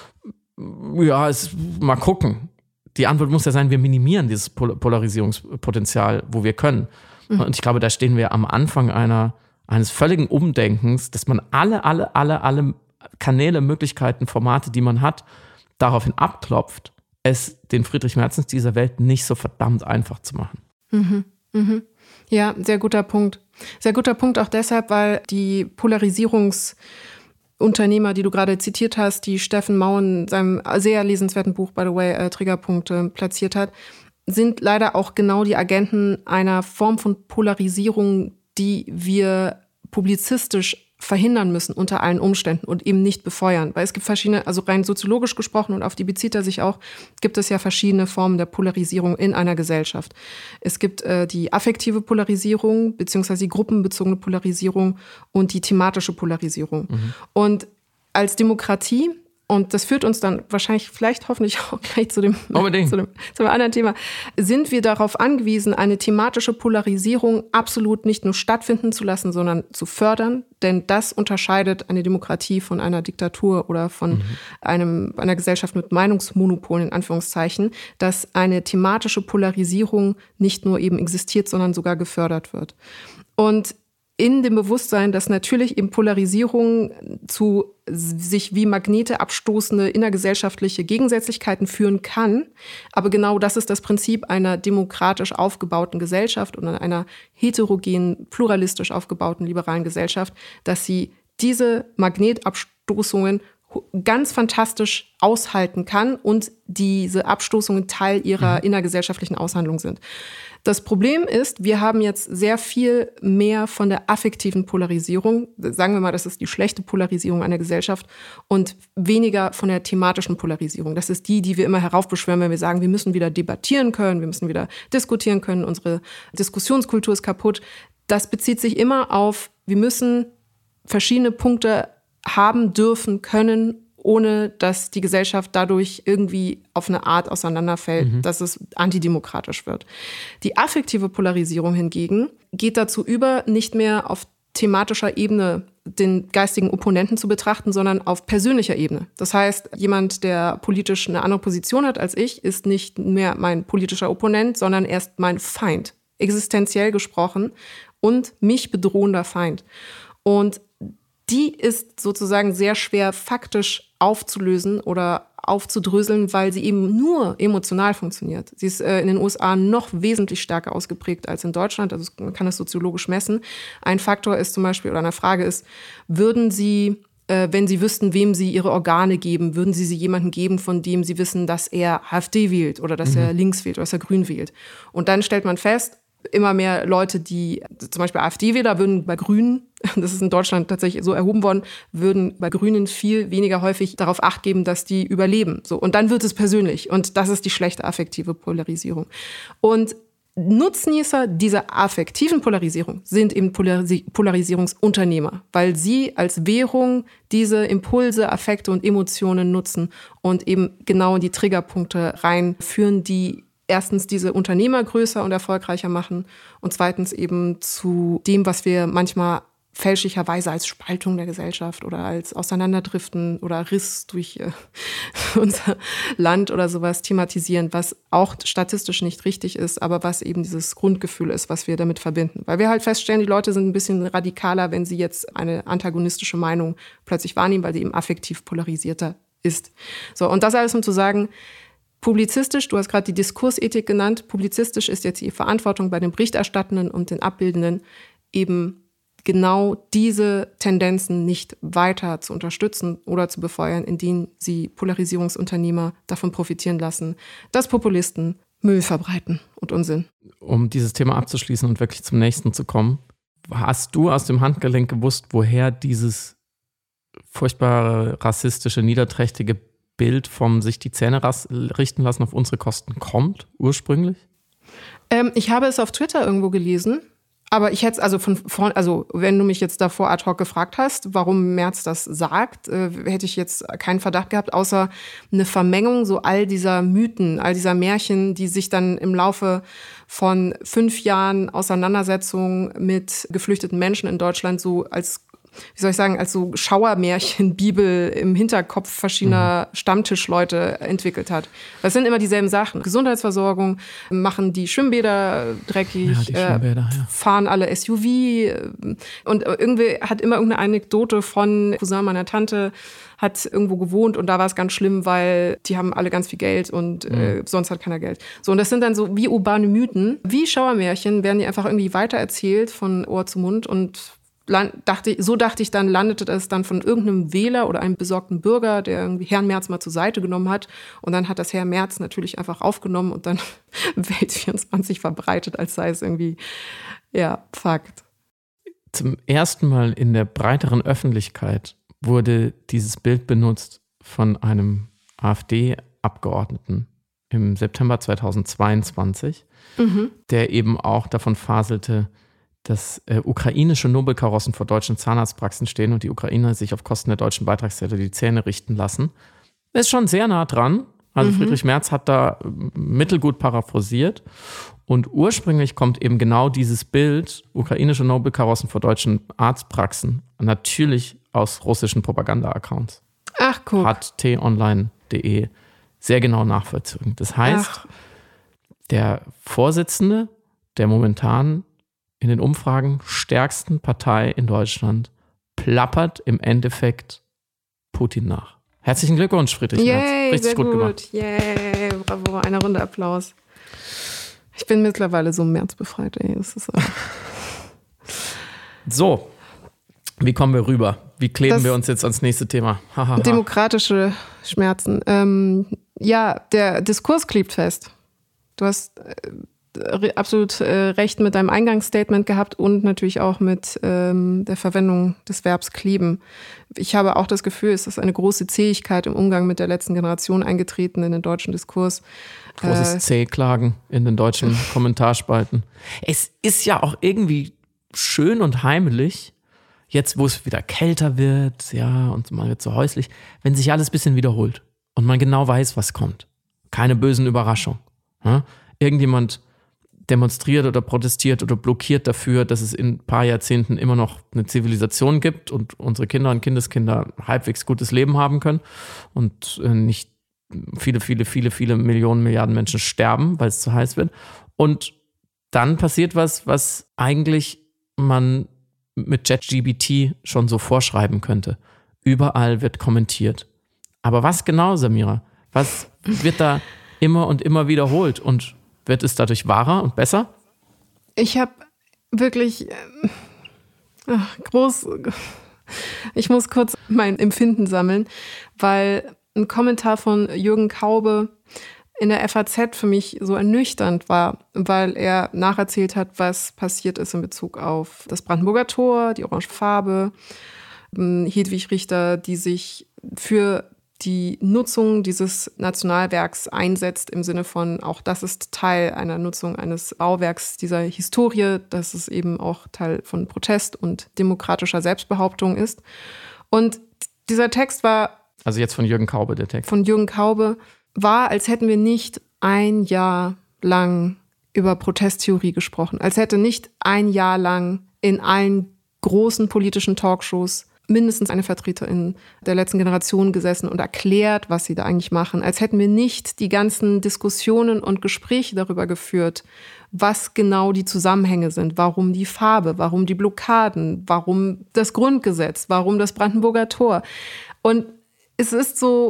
ja, es, mal gucken. Die Antwort muss ja sein, wir minimieren dieses Pol- Polarisierungspotenzial, wo wir können. Mhm. Und ich glaube, da stehen wir am Anfang einer, eines völligen Umdenkens, dass man alle, alle, alle, alle Kanäle, Möglichkeiten, Formate, die man hat, daraufhin abklopft, es den Friedrich Merzens dieser Welt nicht so verdammt einfach zu machen. Mhm, mhm. Ja, sehr guter Punkt. Sehr guter Punkt auch deshalb, weil die Polarisierungsunternehmer, die du gerade zitiert hast, die Steffen Mauen in seinem sehr lesenswerten Buch, by the way, äh, Triggerpunkte platziert hat, sind leider auch genau die Agenten einer Form von Polarisierung, die wir publizistisch verhindern müssen unter allen Umständen und eben nicht befeuern. Weil es gibt verschiedene, also rein soziologisch gesprochen, und auf die bezieht er sich auch, gibt es ja verschiedene Formen der Polarisierung in einer Gesellschaft. Es gibt äh, die affektive Polarisierung, beziehungsweise die gruppenbezogene Polarisierung und die thematische Polarisierung. Mhm. Und als Demokratie, und das führt uns dann wahrscheinlich, vielleicht hoffentlich auch gleich zu dem, zu dem, zu dem anderen Thema, sind wir darauf angewiesen, eine thematische Polarisierung absolut nicht nur stattfinden zu lassen, sondern zu fördern. Denn das unterscheidet eine Demokratie von einer Diktatur oder von mhm. einem, einer Gesellschaft mit Meinungsmonopolen, in Anführungszeichen, dass eine thematische Polarisierung nicht nur eben existiert, sondern sogar gefördert wird. Und in dem Bewusstsein, dass natürlich eben Polarisierung zu sich wie Magnete abstoßende innergesellschaftliche Gegensätzlichkeiten führen kann. Aber genau das ist das Prinzip einer demokratisch aufgebauten Gesellschaft und einer heterogen, pluralistisch aufgebauten liberalen Gesellschaft, dass sie diese Magnetabstoßungen ganz fantastisch aushalten kann und diese Abstoßungen Teil ihrer mhm. innergesellschaftlichen Aushandlung sind. Das Problem ist, wir haben jetzt sehr viel mehr von der affektiven Polarisierung, sagen wir mal, das ist die schlechte Polarisierung einer Gesellschaft, und weniger von der thematischen Polarisierung. Das ist die, die wir immer heraufbeschwören, wenn wir sagen, wir müssen wieder debattieren können, wir müssen wieder diskutieren können, unsere Diskussionskultur ist kaputt. Das bezieht sich immer auf, wir müssen verschiedene Punkte haben, dürfen, können, ohne dass die Gesellschaft dadurch irgendwie auf eine Art auseinanderfällt, mhm. dass es antidemokratisch wird. Die affektive Polarisierung hingegen geht dazu über, nicht mehr auf thematischer Ebene den geistigen Opponenten zu betrachten, sondern auf persönlicher Ebene. Das heißt, jemand, der politisch eine andere Position hat als ich, ist nicht mehr mein politischer Opponent, sondern er ist mein Feind, existenziell gesprochen, und mich bedrohender Feind. Und die ist sozusagen sehr schwer faktisch aufzulösen oder aufzudröseln, weil sie eben nur emotional funktioniert. Sie ist äh, in den U S A noch wesentlich stärker ausgeprägt als in Deutschland. Also man kann das soziologisch messen. Ein Faktor ist zum Beispiel, oder eine Frage ist, würden Sie, äh, wenn Sie wüssten, wem Sie Ihre Organe geben, würden Sie sie jemandem geben, von dem Sie wissen, dass er AfD wählt oder dass mhm. er links wählt oder dass er grün wählt? Und dann stellt man fest, immer mehr Leute, die zum Beispiel AfD-Wähler, würden bei Grünen, das ist in Deutschland tatsächlich so erhoben worden, würden bei Grünen viel weniger häufig darauf Acht geben, dass die überleben. So, und dann wird es persönlich. Und das ist die schlechte affektive Polarisierung. Und Nutznießer dieser affektiven Polarisierung sind eben Polaris- Polarisierungsunternehmer, weil sie als Währung diese Impulse, Affekte und Emotionen nutzen und eben genau in die Triggerpunkte reinführen, die erstens diese Unternehmer größer und erfolgreicher machen und zweitens eben zu dem, was wir manchmal fälschlicherweise als Spaltung der Gesellschaft oder als Auseinanderdriften oder Riss durch äh, unser Land oder sowas thematisieren, was auch statistisch nicht richtig ist, aber was eben dieses Grundgefühl ist, was wir damit verbinden. Weil wir halt feststellen, die Leute sind ein bisschen radikaler, wenn sie jetzt eine antagonistische Meinung plötzlich wahrnehmen, weil sie eben affektiv polarisierter ist. So, und das alles, um zu sagen, publizistisch, du hast gerade die Diskursethik genannt, publizistisch ist jetzt die Verantwortung bei den Berichterstattenden und den Abbildenden, eben genau diese Tendenzen nicht weiter zu unterstützen oder zu befeuern, indem sie Polarisierungsunternehmer davon profitieren lassen, dass Populisten Müll verbreiten und Unsinn. Um dieses Thema abzuschließen und wirklich zum nächsten zu kommen, hast du aus dem Handgelenk gewusst, woher dieses furchtbare, rassistische, niederträchtige Bild vom sich die Zähne richten lassen auf unsere Kosten kommt, ursprünglich? Ähm, ich habe es auf Twitter irgendwo gelesen. Aber ich hätte es also von vorn, also wenn du mich jetzt davor ad hoc gefragt hast, warum Merz das sagt, äh, hätte ich jetzt keinen Verdacht gehabt, außer eine Vermengung so all dieser Mythen, all dieser Märchen, die sich dann im Laufe von fünf Jahren Auseinandersetzung mit geflüchteten Menschen in Deutschland so als wie soll ich sagen, als so Schauermärchen-Bibel im Hinterkopf verschiedener mhm. Stammtischleute entwickelt hat. Das sind immer dieselben Sachen. Gesundheitsversorgung, machen die Schwimmbäder dreckig, ja, die Schwimmbäder, äh, ja. fahren alle S U V. Und irgendwie hat immer irgendeine Anekdote von Cousin meiner Tante, hat irgendwo gewohnt und da war es ganz schlimm, weil die haben alle ganz viel Geld und mhm. äh, sonst hat keiner Geld. So, und das sind dann so wie urbane Mythen, wie Schauermärchen werden die einfach irgendwie weitererzählt von Ohr zu Mund und Dachte, so dachte ich dann, landete das dann von irgendeinem Wähler oder einem besorgten Bürger, der irgendwie Herrn Merz mal zur Seite genommen hat. Und dann hat das Herr Merz natürlich einfach aufgenommen und dann Welt vierundzwanzig verbreitet, als sei es irgendwie, ja, Fakt. Zum ersten Mal in der breiteren Öffentlichkeit wurde dieses Bild benutzt von einem AfD-Abgeordneten im September zweitausendzweiundzwanzig, mhm. der eben auch davon faselte, dass äh, ukrainische Nobelkarossen vor deutschen Zahnarztpraxen stehen und die Ukrainer sich auf Kosten der deutschen Beitragszähler die Zähne richten lassen. Das ist schon sehr nah dran. Also mhm. Friedrich Merz hat da mittelgut paraphrasiert. Und ursprünglich kommt eben genau dieses Bild, ukrainische Nobelkarossen vor deutschen Arztpraxen, natürlich aus russischen Propaganda-Accounts. Ach, guck. Hat t online punkt de sehr genau nachvollzogen. Das heißt, Ach. der Vorsitzende der momentan in den Umfragen stärksten Partei in Deutschland plappert im Endeffekt Putin nach. Herzlichen Glückwunsch, Friedrich Merz. Yay, Richtig sehr gut, gut gemacht. Yay, bravo, eine Runde Applaus. Ich bin mittlerweile so märzbefreit, ey. Das ist so, wie kommen wir rüber? Wie kleben das wir uns jetzt ans nächste Thema? Ha, ha, ha. Demokratische Schmerzen. Ähm, ja, der Diskurs klebt fest. Du hast äh, absolut äh, recht mit deinem Eingangsstatement gehabt und natürlich auch mit ähm, der Verwendung des Verbs kleben. Ich habe auch das Gefühl, es ist eine große Zähigkeit im Umgang mit der letzten Generation eingetreten in den deutschen Diskurs. Großes äh, C-Klagen in den deutschen Kommentarspalten. Es ist ja auch irgendwie schön und heimelig, jetzt wo es wieder kälter wird, ja, und man wird so häuslich, wenn sich alles ein bisschen wiederholt und man genau weiß, was kommt. Keine bösen Überraschungen. Ja? Irgendjemand demonstriert oder protestiert oder blockiert dafür, dass es in ein paar Jahrzehnten immer noch eine Zivilisation gibt und unsere Kinder und Kindeskinder halbwegs gutes Leben haben können und nicht viele, viele, viele, viele Millionen, Milliarden Menschen sterben, weil es zu heiß wird. Und dann passiert was, was eigentlich man mit ChatGPT schon so vorschreiben könnte. Überall wird kommentiert. Aber was genau, Samira? Was wird da immer und immer wiederholt? Und wird es dadurch wahrer und besser? Ich habe wirklich äh, ach, groß. Ich muss kurz mein Empfinden sammeln, weil ein Kommentar von Jürgen Kaube in der F A Z für mich so ernüchternd war, weil er nacherzählt hat, was passiert ist in Bezug auf das Brandenburger Tor, die orange Farbe, Hedwig Richter, die sich für die Nutzung dieses Nationalwerks einsetzt, im Sinne von, auch das ist Teil einer Nutzung eines Bauwerks dieser Historie, dass es eben auch Teil von Protest und demokratischer Selbstbehauptung ist. Und dieser Text war... Also jetzt von Jürgen Kaube, der Text. Von Jürgen Kaube war, als hätten wir nicht ein Jahr lang über Protesttheorie gesprochen, als hätte nicht ein Jahr lang in allen großen politischen Talkshows mindestens eine Vertreterin der letzten Generation gesessen und erklärt, was sie da eigentlich machen. Als hätten wir nicht die ganzen Diskussionen und Gespräche darüber geführt, was genau die Zusammenhänge sind, warum die Farbe, warum die Blockaden, warum das Grundgesetz, warum das Brandenburger Tor. Und es ist so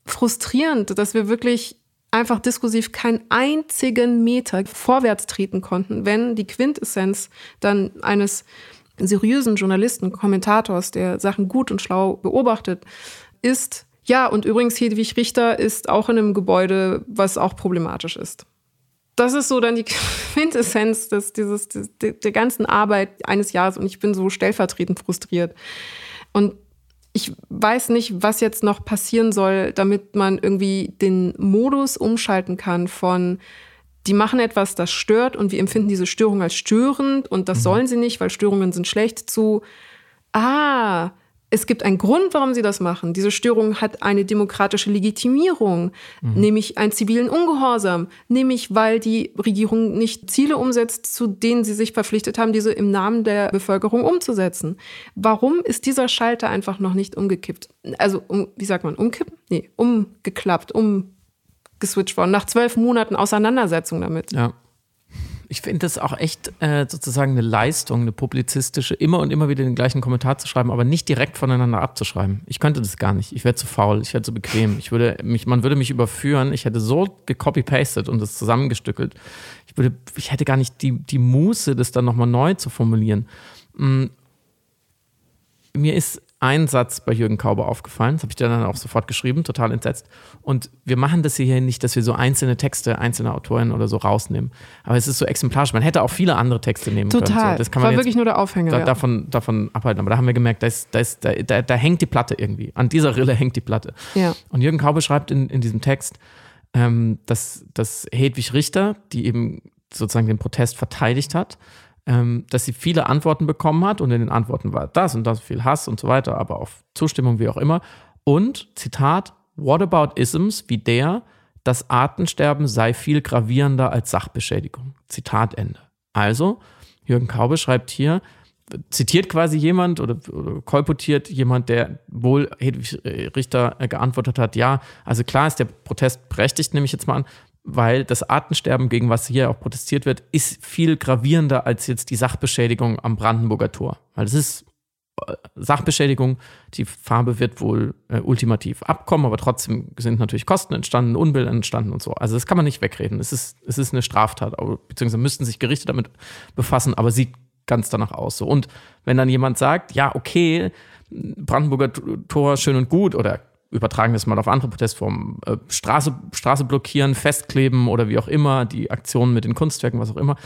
frustrierend, dass wir wirklich einfach diskursiv keinen einzigen Meter vorwärts treten konnten, wenn die Quintessenz dann eines seriösen Journalisten, Kommentators, der Sachen gut und schlau beobachtet, ist, ja, und übrigens Hedwig Richter ist auch in einem Gebäude, was auch problematisch ist. Das ist so dann die Quintessenz des, dieses, des, der ganzen Arbeit eines Jahres und ich bin so stellvertretend frustriert. Und ich weiß nicht, was jetzt noch passieren soll, damit man irgendwie den Modus umschalten kann von die machen etwas, das stört und wir empfinden diese Störung als störend und das mhm. sollen sie nicht, weil Störungen sind schlecht, zu ah, es gibt einen Grund, warum sie das machen. Diese Störung hat eine demokratische Legitimierung, mhm. nämlich einen zivilen Ungehorsam, nämlich weil die Regierung nicht Ziele umsetzt, zu denen sie sich verpflichtet haben, diese im Namen der Bevölkerung umzusetzen. Warum ist dieser Schalter einfach noch nicht umgekippt? Also, um, wie sagt man, umkippen? Nee, umgeklappt, umgeswitcht worden, nach zwölf Monaten Auseinandersetzung damit. Ja. Ich finde das auch echt äh, sozusagen eine Leistung, eine publizistische, immer und immer wieder den gleichen Kommentar zu schreiben, aber nicht direkt voneinander abzuschreiben. Ich könnte das gar nicht. Ich wäre zu faul, ich wäre zu bequem. Ich würde mich, man würde mich überführen. Ich hätte so gecopy-pastet und das zusammengestückelt. Ich würde, ich hätte gar nicht die, die Muße, das dann nochmal neu zu formulieren. Mm. Mir ist ein Satz bei Jürgen Kauber aufgefallen, das habe ich dir dann auch sofort geschrieben, total entsetzt. Und wir machen das hier nicht, dass wir so einzelne Texte, einzelne Autorinnen oder so rausnehmen. Aber es ist so exemplarisch. Man hätte auch viele andere Texte nehmen total. können. Total, das kann man war jetzt wirklich nur der Aufhänger. Da, ja. davon, davon abhalten. Aber da haben wir gemerkt, da, ist, da, ist, da, da, da hängt die Platte irgendwie. An dieser Rille hängt die Platte. Ja. Und Jürgen Kauber schreibt in, in diesem Text, ähm, dass, dass Hedwig Richter, die eben sozusagen den Protest verteidigt hat, dass sie viele Antworten bekommen hat und in den Antworten war das und das, viel Hass und so weiter, aber auf Zustimmung, wie auch immer. Und, Zitat, Whataboutisms wie der, das Artensterben sei viel gravierender als Sachbeschädigung. Zitat Ende. Also, Jürgen Kauber schreibt hier, zitiert quasi jemand oder, oder kolportiert jemand, der wohl Hedwig Richter geantwortet hat, ja, also klar ist der Protest berechtigt, nehme ich jetzt mal an, weil das Artensterben, gegen was hier auch protestiert wird, ist viel gravierender als jetzt die Sachbeschädigung am Brandenburger Tor. Weil das ist Sachbeschädigung, die Farbe wird wohl äh, ultimativ abkommen, aber trotzdem sind natürlich Kosten entstanden, Unbill entstanden und so. Also das kann man nicht wegreden. Es ist, es ist eine Straftat, beziehungsweise müssten sich Gerichte damit befassen, aber sieht ganz danach aus. So. Und wenn dann jemand sagt, ja, okay, Brandenburger Tor schön und gut oder übertragen das mal auf andere Protestformen, äh, Straße, Straße blockieren, festkleben oder wie auch immer, die Aktionen mit den Kunstwerken, was auch immer.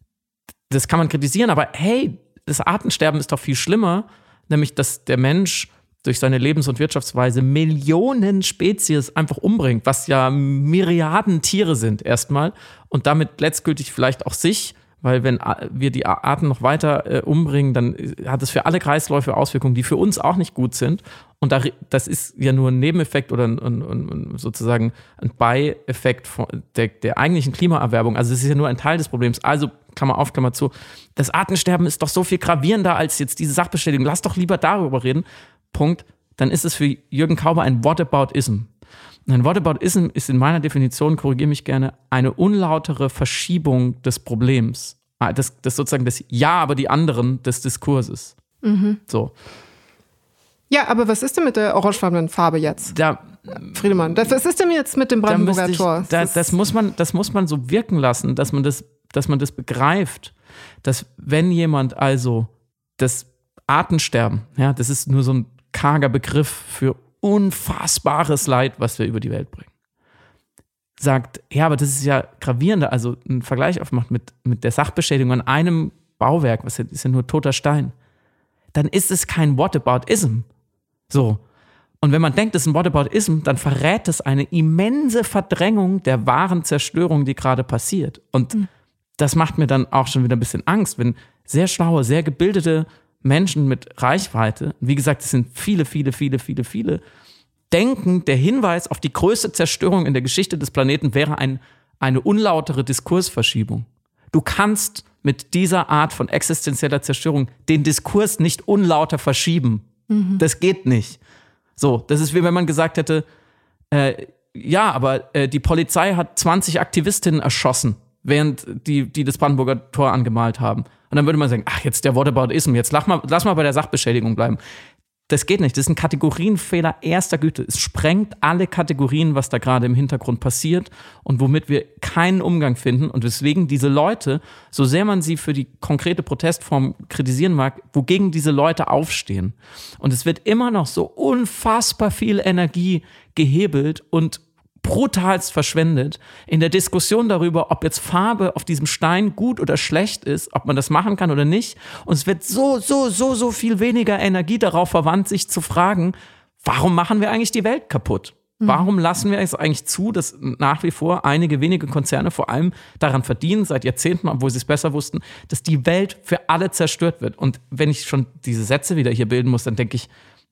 Das kann man kritisieren, aber hey, das Artensterben ist doch viel schlimmer, nämlich, dass der Mensch durch seine Lebens- und Wirtschaftsweise Millionen Spezies einfach umbringt, was ja Myriaden Tiere sind erstmal und damit letztgültig vielleicht auch sich, weil wenn wir die Arten noch weiter äh, umbringen, dann hat es für alle Kreisläufe Auswirkungen, die für uns auch nicht gut sind. Und da, das ist ja nur ein Nebeneffekt oder ein, ein, ein, sozusagen ein Beieffekt von der, der eigentlichen Klimaerwärmung. Also es ist ja nur ein Teil des Problems. Also, Klammer auf, Klammer zu, das Artensterben ist doch so viel gravierender als jetzt diese Sachbeschädigung. Lass doch lieber darüber reden. Punkt. Dann ist es für Jürgen Kauber ein Whataboutism. Ein Whataboutism ist in meiner Definition, korrigiere mich gerne, eine unlautere Verschiebung des Problems. Das, das sozusagen das Ja, aber die anderen des Diskurses. Mhm. So. Ja, aber was ist denn mit der orangefarbenen Farbe jetzt? Da, Friedemann, was ist denn jetzt mit dem Brandenburger da ich, Tor? Da, das, muss man, das muss man so wirken lassen, dass man das, dass man das begreift, dass wenn jemand also das Artensterben, ja, das ist nur so ein karger Begriff für unfassbares Leid, was wir über die Welt bringen, sagt, ja, aber das ist ja gravierender, also einen Vergleich aufmacht mit, mit der Sachbeschädigung an einem Bauwerk, was ist ja nur toter Stein, dann ist es kein Whataboutism. So. Und wenn man denkt, es ist ein Whataboutism, dann verrät es eine immense Verdrängung der wahren Zerstörung, die gerade passiert. Und mhm. das macht mir dann auch schon wieder ein bisschen Angst, wenn sehr schlaue, sehr gebildete Menschen mit Reichweite, wie gesagt, es sind viele, viele, viele, viele, viele, denken, der Hinweis auf die größte Zerstörung in der Geschichte des Planeten wäre ein, eine unlautere Diskursverschiebung. Du kannst mit dieser Art von existenzieller Zerstörung den Diskurs nicht unlauter verschieben. Mhm. Das geht nicht. So, das ist wie wenn man gesagt hätte, äh, ja, aber äh, die Polizei hat zwanzig Aktivistinnen erschossen, während die, die das Brandenburger Tor angemalt haben. Und dann würde man sagen, ach, jetzt der Whataboutism, jetzt lass mal, lass mal bei der Sachbeschädigung bleiben. Das geht nicht. Das ist ein Kategorienfehler erster Güte. Es sprengt alle Kategorien, was da gerade im Hintergrund passiert und womit wir keinen Umgang finden. Und deswegen diese Leute, so sehr man sie für die konkrete Protestform kritisieren mag, wogegen diese Leute aufstehen. Und es wird immer noch so unfassbar viel Energie gehebelt und brutalst verschwendet in der Diskussion darüber, ob jetzt Farbe auf diesem Stein gut oder schlecht ist, ob man das machen kann oder nicht. Und es wird so, so, so, so viel weniger Energie darauf verwandt, sich zu fragen, warum machen wir eigentlich die Welt kaputt? Warum lassen wir es eigentlich zu, dass nach wie vor einige wenige Konzerne vor allem daran verdienen, seit Jahrzehnten, obwohl sie es besser wussten, dass die Welt für alle zerstört wird? Und wenn ich schon diese Sätze wieder hier bilden muss, dann denke ich,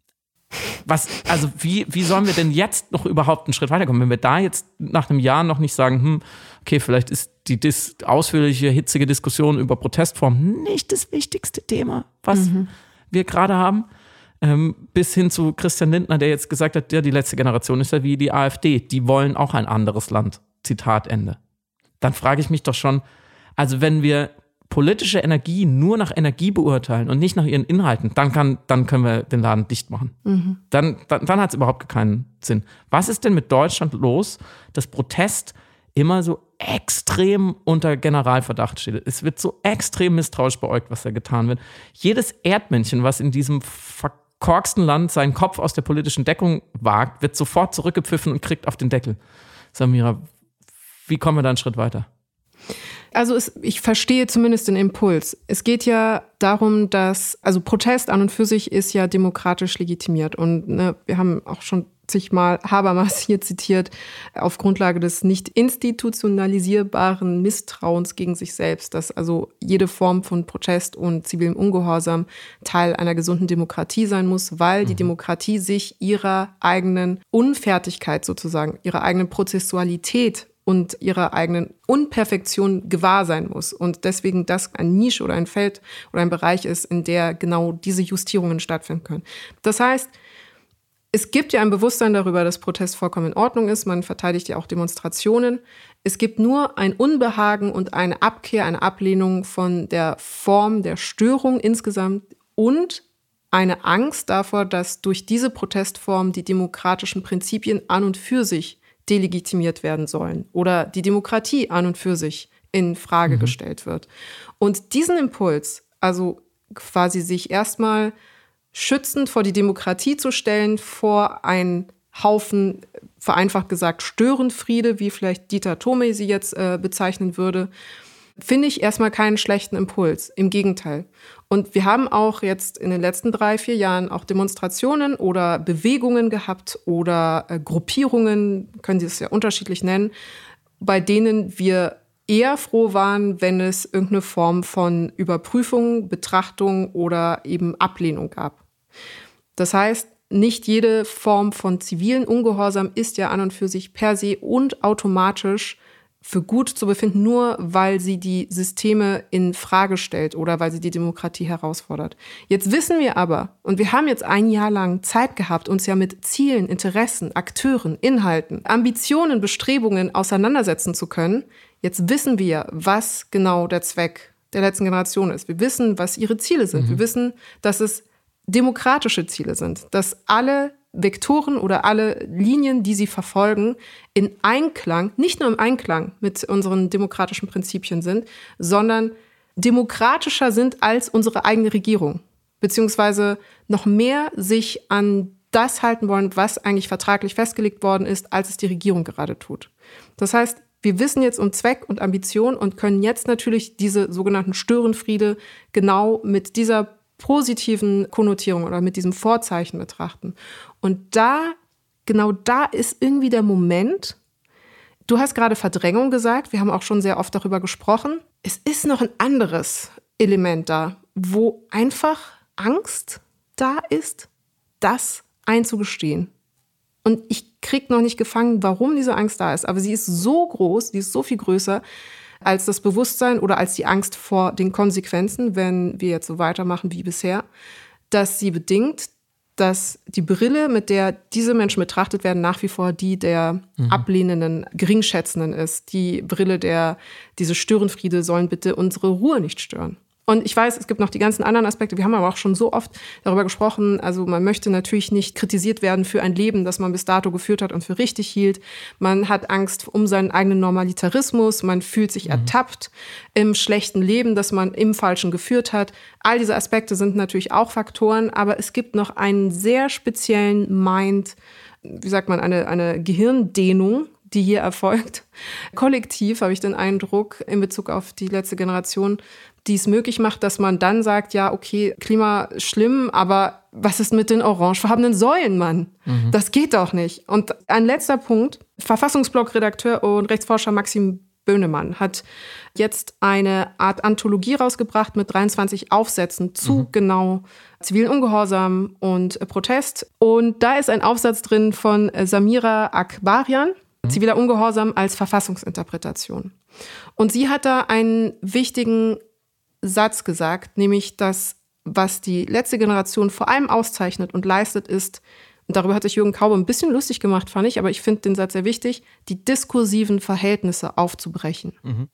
was, also wie, wie sollen wir denn jetzt noch überhaupt einen Schritt weiterkommen, wenn wir da jetzt nach einem Jahr noch nicht sagen, hm, okay, vielleicht ist die dis- ausführliche, hitzige Diskussion über Protestformen nicht das wichtigste Thema, was mhm. wir gerade haben, ähm, bis hin zu Christian Lindner, der jetzt gesagt hat, ja, die letzte Generation ist ja wie die AfD, die wollen auch ein anderes Land, Zitat Ende. Dann frage ich mich doch schon, also wenn wir politische Energie nur nach Energie beurteilen und nicht nach ihren Inhalten, dann, kann, dann können wir den Laden dicht machen. Mhm. Dann, dann, dann hat es überhaupt keinen Sinn. Was ist denn mit Deutschland los, dass Protest immer so extrem unter Generalverdacht steht? Es wird so extrem misstrauisch beäugt, was da getan wird. Jedes Erdmännchen, was in diesem verkorksten Land seinen Kopf aus der politischen Deckung wagt, wird sofort zurückgepfiffen und kriegt auf den Deckel. Samira, wie kommen wir da einen Schritt weiter? Also es, ich verstehe zumindest den Impuls. Es geht ja darum, dass, also Protest an und für sich ist ja demokratisch legitimiert. Und ne, wir haben auch schon zigmal Habermas hier zitiert, auf Grundlage des nicht institutionalisierbaren Misstrauens gegen sich selbst, dass also jede Form von Protest und zivilem Ungehorsam Teil einer gesunden Demokratie sein muss, weil die Demokratie sich ihrer eigenen Unfertigkeit sozusagen, ihrer eigenen Prozessualität und ihrer eigenen Unperfektion gewahr sein muss. Und deswegen das ein Nische oder ein Feld oder ein Bereich ist, in der genau diese Justierungen stattfinden können. Das heißt, es gibt ja ein Bewusstsein darüber, dass Protest vollkommen in Ordnung ist. Man verteidigt ja auch Demonstrationen. Es gibt nur ein Unbehagen und eine Abkehr, eine Ablehnung von der Form der Störung insgesamt und eine Angst davor, dass durch diese Protestform die demokratischen Prinzipien an und für sich delegitimiert werden sollen oder die Demokratie an und für sich in Frage mhm. gestellt wird. Und diesen Impuls, also quasi sich erstmal schützend vor die Demokratie zu stellen, vor einen Haufen, vereinfacht gesagt, Störenfriede, wie vielleicht Dieter Thome sie jetzt äh, bezeichnen würde, finde ich erstmal keinen schlechten Impuls. Im Gegenteil. Und wir haben auch jetzt in den letzten drei, vier Jahren auch Demonstrationen oder Bewegungen gehabt oder äh, Gruppierungen, können Sie es ja unterschiedlich nennen, bei denen wir eher froh waren, wenn es irgendeine Form von Überprüfung, Betrachtung oder eben Ablehnung gab. Das heißt, nicht jede Form von zivilen Ungehorsam ist ja an und für sich per se und automatisch für gut zu befinden, nur weil sie die Systeme in Frage stellt oder weil sie die Demokratie herausfordert. Jetzt wissen wir aber, und wir haben jetzt ein Jahr lang Zeit gehabt, uns ja mit Zielen, Interessen, Akteuren, Inhalten, Ambitionen, Bestrebungen auseinandersetzen zu können. Jetzt wissen wir, was genau der Zweck der letzten Generation ist. Wir wissen, was ihre Ziele sind. Mhm. Wir wissen, dass es demokratische Ziele sind, dass alle Vektoren oder alle Linien, die sie verfolgen, in Einklang, nicht nur im Einklang mit unseren demokratischen Prinzipien sind, sondern demokratischer sind als unsere eigene Regierung, beziehungsweise noch mehr sich an das halten wollen, was eigentlich vertraglich festgelegt worden ist, als es die Regierung gerade tut. Das heißt, wir wissen jetzt um Zweck und Ambition und können jetzt natürlich diese sogenannten Störenfriede genau mit dieser positiven Konnotierung oder mit diesem Vorzeichen betrachten. Und da, genau da ist irgendwie der Moment, du hast gerade Verdrängung gesagt, wir haben auch schon sehr oft darüber gesprochen. Es ist noch ein anderes Element da, wo einfach Angst da ist, das einzugestehen. Und ich kriege noch nicht gefangen, warum diese Angst da ist, aber sie ist so groß, sie ist so viel größer, als das Bewusstsein oder als die Angst vor den Konsequenzen, wenn wir jetzt so weitermachen wie bisher, dass sie bedingt, dass die Brille, mit der diese Menschen betrachtet werden, nach wie vor die der mhm. ablehnenden, geringschätzenden ist. Die Brille der, diese Störenfriede sollen bitte unsere Ruhe nicht stören. Und ich weiß, es gibt noch die ganzen anderen Aspekte. Wir haben aber auch schon so oft darüber gesprochen. Also man möchte natürlich nicht kritisiert werden für ein Leben, das man bis dato geführt hat und für richtig hielt. Man hat Angst um seinen eigenen Normalitarismus. Man fühlt sich mhm. ertappt im schlechten Leben, das man im Falschen geführt hat. All diese Aspekte sind natürlich auch Faktoren. Aber es gibt noch einen sehr speziellen Mind, wie sagt man, eine, eine Gehirndehnung, die hier erfolgt. Kollektiv habe ich den Eindruck in Bezug auf die letzte Generation, die es möglich macht, dass man dann sagt, ja, okay, Klima schlimm, aber was ist mit den orangefarbenen Säulen, Mann? Mhm. Das geht doch nicht. Und ein letzter Punkt, Verfassungsblog-Redakteur und Rechtsforscher Maxim Böhnemann hat jetzt eine Art Anthologie rausgebracht mit dreiundzwanzig Aufsätzen zu mhm. genau zivilen Ungehorsam und Protest. Und da ist ein Aufsatz drin von Samira Akbarian, mhm. ziviler Ungehorsam als Verfassungsinterpretation. Und sie hat da einen wichtigen Satz gesagt, nämlich das, was die letzte Generation vor allem auszeichnet und leistet, ist, und darüber hat sich Jürgen Kaube ein bisschen lustig gemacht, fand ich, aber ich finde den Satz sehr wichtig, die diskursiven Verhältnisse aufzubrechen. Mhm.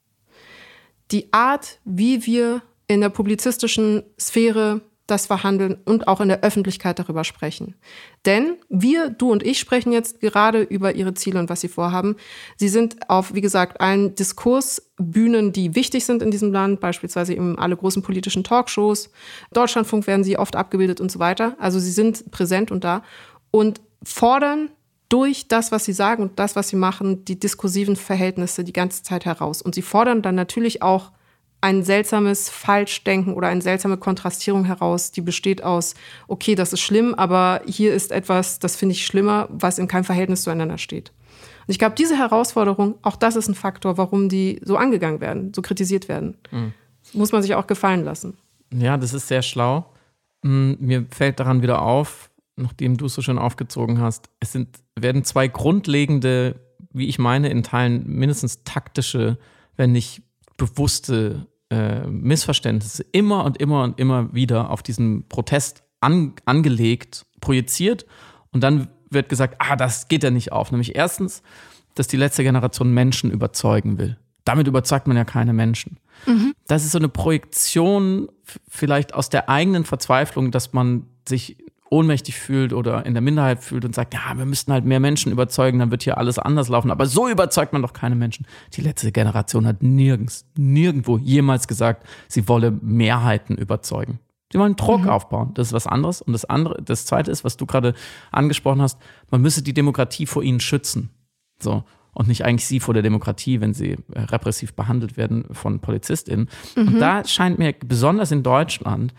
Die Art, wie wir in der publizistischen Sphäre das verhandeln und auch in der Öffentlichkeit darüber sprechen. Denn wir, du und ich, sprechen jetzt gerade über ihre Ziele und was sie vorhaben. Sie sind auf, wie gesagt, allen Diskursbühnen, die wichtig sind in diesem Land, beispielsweise eben alle großen politischen Talkshows. Deutschlandfunk werden sie oft abgebildet und so weiter. Also sie sind präsent und da und fordern durch das, was sie sagen und das, was sie machen, die diskursiven Verhältnisse die ganze Zeit heraus. Und sie fordern dann natürlich auch ein seltsames Falschdenken oder eine seltsame Kontrastierung heraus, die besteht aus, okay, das ist schlimm, aber hier ist etwas, das finde ich schlimmer, was in keinem Verhältnis zueinander steht. Und ich glaube, diese Herausforderung, auch das ist ein Faktor, warum die so angegangen werden, so kritisiert werden. Mhm. Das muss man sich auch gefallen lassen. Ja, das ist sehr schlau. Mir fällt daran wieder auf, nachdem du es so schön aufgezogen hast, es sind, werden zwei grundlegende, wie ich meine, in Teilen mindestens taktische, wenn nicht bewusste äh, Missverständnisse immer und immer und immer wieder auf diesen Protest an, angelegt, projiziert und dann wird gesagt, ah, das geht ja nicht auf. Nämlich erstens, dass die letzte Generation Menschen überzeugen will. Damit überzeugt man ja keine Menschen. Mhm. Das ist so eine Projektion vielleicht aus der eigenen Verzweiflung, dass man sich ohnmächtig fühlt oder in der Minderheit fühlt und sagt, ja, wir müssten halt mehr Menschen überzeugen, dann wird hier alles anders laufen. Aber so überzeugt man doch keine Menschen. Die letzte Generation hat nirgends, nirgendwo jemals gesagt, sie wolle Mehrheiten überzeugen. Sie wollen Druck mhm. aufbauen. Das ist was anderes. Und das andere, das Zweite ist, was du gerade angesprochen hast, man müsse die Demokratie vor ihnen schützen. So. Und nicht eigentlich sie vor der Demokratie, wenn sie repressiv behandelt werden von PolizistInnen. Mhm. Und da scheint mir besonders in Deutschland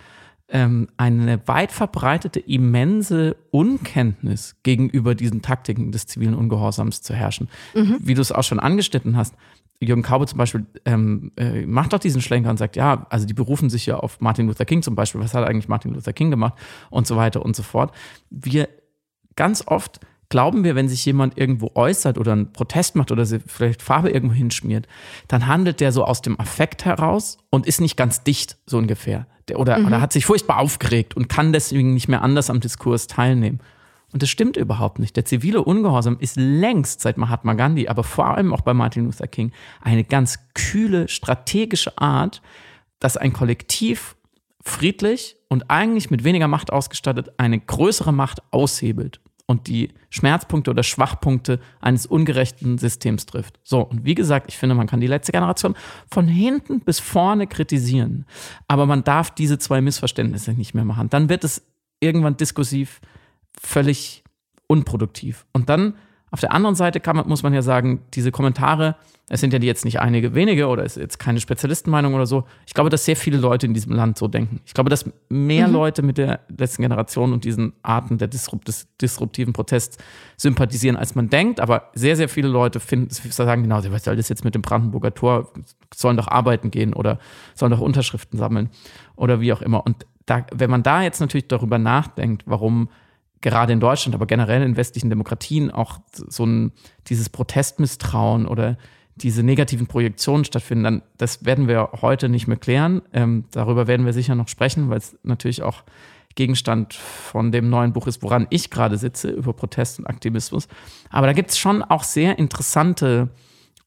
eine weit verbreitete, immense Unkenntnis gegenüber diesen Taktiken des zivilen Ungehorsams zu herrschen. Mhm. Wie du es auch schon angeschnitten hast, Jürgen Kaube zum Beispiel ähm, äh, macht doch diesen Schlenker und sagt, ja, also die berufen sich ja auf Martin Luther King zum Beispiel, was hat eigentlich Martin Luther King gemacht und so weiter und so fort. Wir ganz oft glauben wir, wenn sich jemand irgendwo äußert oder einen Protest macht oder sie vielleicht Farbe irgendwo hinschmiert, dann handelt der so aus dem Affekt heraus und ist nicht ganz dicht, so ungefähr. Der, oder, mhm. oder hat sich furchtbar aufgeregt und kann deswegen nicht mehr anders am Diskurs teilnehmen. Und das stimmt überhaupt nicht. Der zivile Ungehorsam ist längst seit Mahatma Gandhi, aber vor allem auch bei Martin Luther King, eine ganz kühle, strategische Art, dass ein Kollektiv friedlich und eigentlich mit weniger Macht ausgestattet eine größere Macht aushebelt und die Schmerzpunkte oder Schwachpunkte eines ungerechten Systems trifft. So, und wie gesagt, ich finde, man kann die letzte Generation von hinten bis vorne kritisieren, aber man darf diese zwei Missverständnisse nicht mehr machen. Dann wird es irgendwann diskursiv völlig unproduktiv. Und dann auf der anderen Seite kann man, muss man ja sagen, diese Kommentare, es sind ja jetzt nicht einige wenige oder es ist jetzt keine Spezialistenmeinung oder so. Ich glaube, dass sehr viele Leute in diesem Land so denken. Ich glaube, dass mehr mhm. Leute mit der letzten Generation und diesen Arten der disrupt- des disruptiven Protests sympathisieren, als man denkt. Aber sehr, sehr viele Leute finden, sagen, genau, was soll das jetzt mit dem Brandenburger Tor? Sollen doch arbeiten gehen oder sollen doch Unterschriften sammeln oder wie auch immer. Und da, wenn man da jetzt natürlich darüber nachdenkt, warum gerade in Deutschland, aber generell in westlichen Demokratien auch so ein, dieses Protestmisstrauen oder diese negativen Projektionen stattfinden, dann das werden wir heute nicht mehr klären. Ähm, darüber werden wir sicher noch sprechen, weil es natürlich auch Gegenstand von dem neuen Buch ist, woran ich gerade sitze, über Protest und Aktivismus. Aber da gibt es schon auch sehr interessante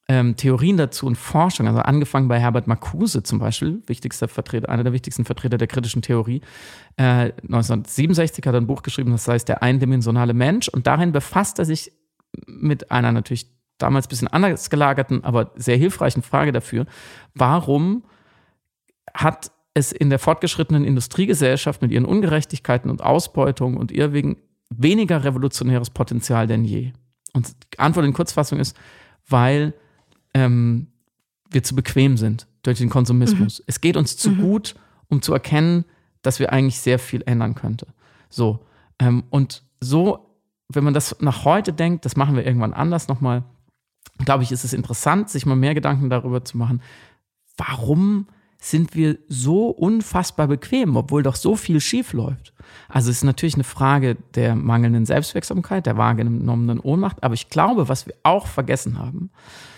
ähm, Theorien dazu und Forschung, also angefangen bei Herbert Marcuse zum Beispiel, wichtigster Vertreter, einer der wichtigsten Vertreter der kritischen Theorie. Äh, neunzehnhundertsiebenundsechzig hat er ein Buch geschrieben, das heißt Der eindimensionale Mensch, und darin befasst er sich mit einer natürlich damals ein bisschen anders gelagerten, aber sehr hilfreichen Frage dafür, warum hat es in der fortgeschrittenen Industriegesellschaft mit ihren Ungerechtigkeiten und Ausbeutung und Irrwegen weniger revolutionäres Potenzial denn je? Und die Antwort in Kurzfassung ist, weil ähm, wir zu bequem sind durch den Konsumismus. Mhm. Es geht uns zu mhm. gut, um zu erkennen, dass wir eigentlich sehr viel ändern könnte. So, ähm, und so, wenn man das nach heute denkt, das machen wir irgendwann anders nochmal, glaube ich, ist es interessant, sich mal mehr Gedanken darüber zu machen, warum sind wir so unfassbar bequem, obwohl doch so viel schief läuft. Also es ist natürlich eine Frage der mangelnden Selbstwirksamkeit, der wahrgenommenen Ohnmacht, aber ich glaube, was wir auch vergessen haben,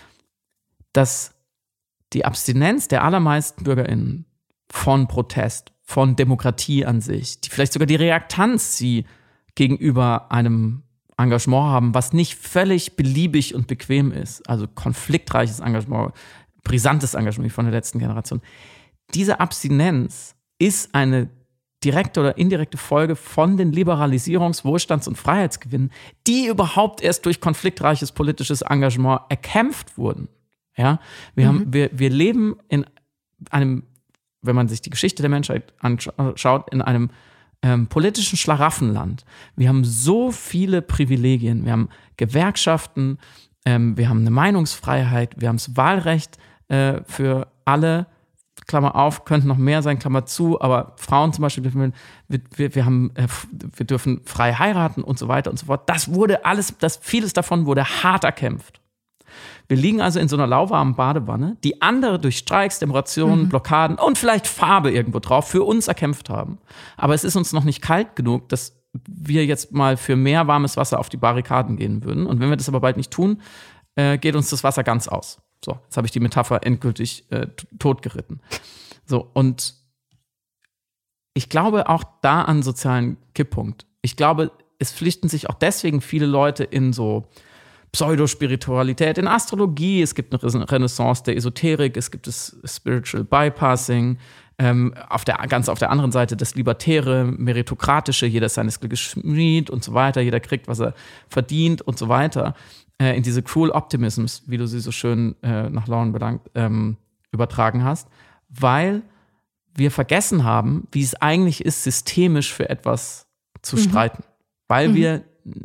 dass die Abstinenz der allermeisten BürgerInnen von Protest, von Demokratie an sich, die vielleicht sogar die Reaktanz sie gegenüber einem Engagement haben, was nicht völlig beliebig und bequem ist, also konfliktreiches Engagement, brisantes Engagement von der letzten Generation. Diese Abstinenz ist eine direkte oder indirekte Folge von den Liberalisierungs-, Wohlstands- und Freiheitsgewinnen, die überhaupt erst durch konfliktreiches politisches Engagement erkämpft wurden. Ja, wir, mhm. haben, wir, wir leben in einem, wenn man sich die Geschichte der Menschheit anschaut, in einem ähm, politischen Schlaraffenland. Wir haben so viele Privilegien. Wir haben Gewerkschaften, ähm, wir haben eine Meinungsfreiheit, wir haben das Wahlrecht äh, für alle, Klammer auf, könnten noch mehr sein, Klammer zu, aber Frauen zum Beispiel, wir, wir, wir, haben, äh, wir dürfen frei heiraten und so weiter und so fort. Das wurde alles, das, vieles davon wurde hart erkämpft. Wir liegen also in so einer lauwarmen Badewanne, die andere durch Streiks, Demonstrationen, mhm. Blockaden und vielleicht Farbe irgendwo drauf für uns erkämpft haben. Aber es ist uns noch nicht kalt genug, dass wir jetzt mal für mehr warmes Wasser auf die Barrikaden gehen würden. Und wenn wir das aber bald nicht tun, äh, geht uns das Wasser ganz aus. So, jetzt habe ich die Metapher endgültig äh, totgeritten. So, und ich glaube auch da an sozialen Kipppunkt. Ich glaube, es pflichten sich auch deswegen viele Leute in so Pseudospiritualität, in Astrologie, es gibt eine Renaissance der Esoterik, es gibt das Spiritual Bypassing, ähm, auf der, ganz auf der anderen Seite das Libertäre, Meritokratische, jeder ist seines Glückes Schmied und so weiter, jeder kriegt, was er verdient und so weiter, äh, in diese Cruel Optimisms, wie du sie so schön äh, nach Lauren bedankt, ähm, übertragen hast, weil wir vergessen haben, wie es eigentlich ist, systemisch für etwas zu mhm. streiten, weil mhm. wir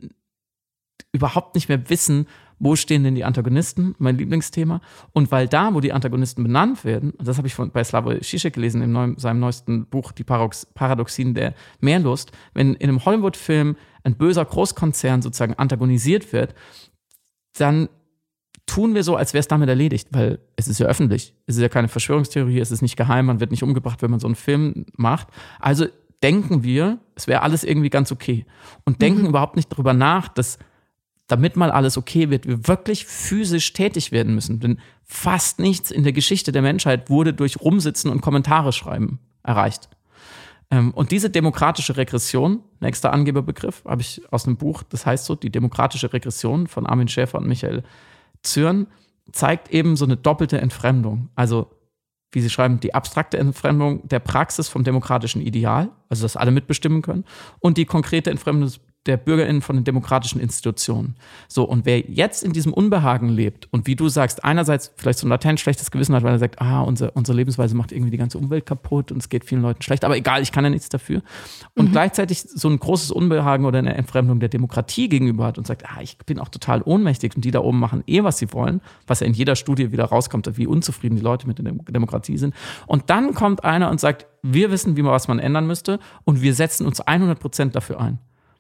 überhaupt nicht mehr wissen, wo stehen denn die Antagonisten, mein Lieblingsthema. Und weil da, wo die Antagonisten benannt werden, und das habe ich von, bei Slavoj Žižek gelesen, in neuen, seinem neuesten Buch, Die Paradox, Paradoxien der Mehrlust, wenn in einem Hollywood-Film ein böser Großkonzern sozusagen antagonisiert wird, dann tun wir so, als wäre es damit erledigt, weil es ist ja öffentlich. Es ist ja keine Verschwörungstheorie, es ist nicht geheim, man wird nicht umgebracht, wenn man so einen Film macht. Also denken wir, es wäre alles irgendwie ganz okay. Und denken mhm. überhaupt nicht darüber nach, dass damit mal alles okay wird, wir wirklich physisch tätig werden müssen. Denn fast nichts in der Geschichte der Menschheit wurde durch Rumsitzen und Kommentare schreiben erreicht. Und diese demokratische Regression, nächster Angeberbegriff, habe ich aus einem Buch, das heißt so, die demokratische Regression von Armin Schäfer und Michael Zürn, zeigt eben so eine doppelte Entfremdung. Also, wie sie schreiben, die abstrakte Entfremdung der Praxis vom demokratischen Ideal, also dass alle mitbestimmen können, und die konkrete Entfremdung der BürgerInnen von den demokratischen Institutionen. So, und wer jetzt in diesem Unbehagen lebt und wie du sagst, einerseits vielleicht so ein latent schlechtes Gewissen hat, weil er sagt, ah, unsere, unsere Lebensweise macht irgendwie die ganze Umwelt kaputt und es geht vielen Leuten schlecht, aber egal, ich kann ja nichts dafür. Und mhm. gleichzeitig so ein großes Unbehagen oder eine Entfremdung der Demokratie gegenüber hat und sagt, ah, ich bin auch total ohnmächtig und die da oben machen eh, was sie wollen, was ja in jeder Studie wieder rauskommt, wie unzufrieden die Leute mit der Demokratie sind. Und dann kommt einer und sagt, wir wissen, wie man was man ändern müsste und wir setzen uns hundert Prozent dafür ein.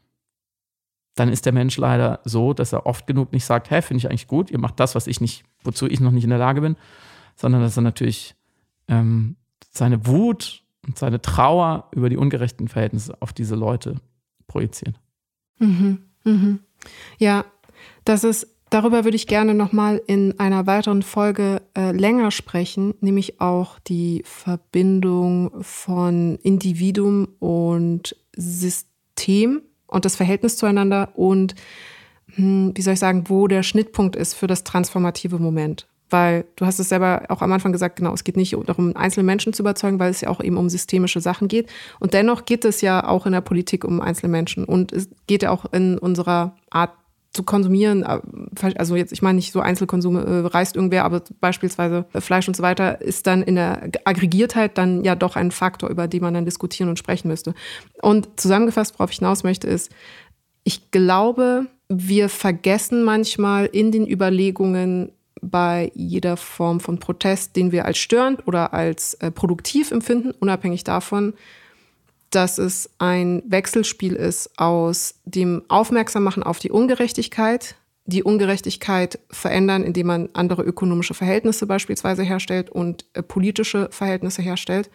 Dann ist der Mensch leider so, dass er oft genug nicht sagt, hä, finde ich eigentlich gut, ihr macht das, was ich nicht, wozu ich noch nicht in der Lage bin, sondern dass er natürlich ähm, seine Wut und seine Trauer über die ungerechten Verhältnisse auf diese Leute projiziert. Mhm, mhm. Ja, das ist, darüber würde ich gerne nochmal in einer weiteren Folge äh, länger sprechen, nämlich auch die Verbindung von Individuum und System und das Verhältnis zueinander und, wie soll ich sagen, wo der Schnittpunkt ist für das transformative Moment. Weil du hast es selber auch am Anfang gesagt, genau, es geht nicht darum, einzelne Menschen zu überzeugen, weil es ja auch eben um systemische Sachen geht. Und dennoch geht es ja auch in der Politik um einzelne Menschen. Und es geht ja auch in unserer Art zu konsumieren. Also jetzt, ich meine nicht so Einzelkonsum, äh, reißt irgendwer, aber beispielsweise Fleisch und so weiter ist dann in der Aggregiertheit dann ja doch ein Faktor, über den man dann diskutieren und sprechen müsste. Und zusammengefasst, worauf ich hinaus möchte, ist, ich glaube, wir vergessen manchmal in den Überlegungen bei jeder Form von Protest, den wir als störend oder als äh, produktiv empfinden, unabhängig davon, dass es ein Wechselspiel ist aus dem Aufmerksammachen auf die Ungerechtigkeit, die Ungerechtigkeit verändern, indem man andere ökonomische Verhältnisse beispielsweise herstellt und äh, politische Verhältnisse herstellt.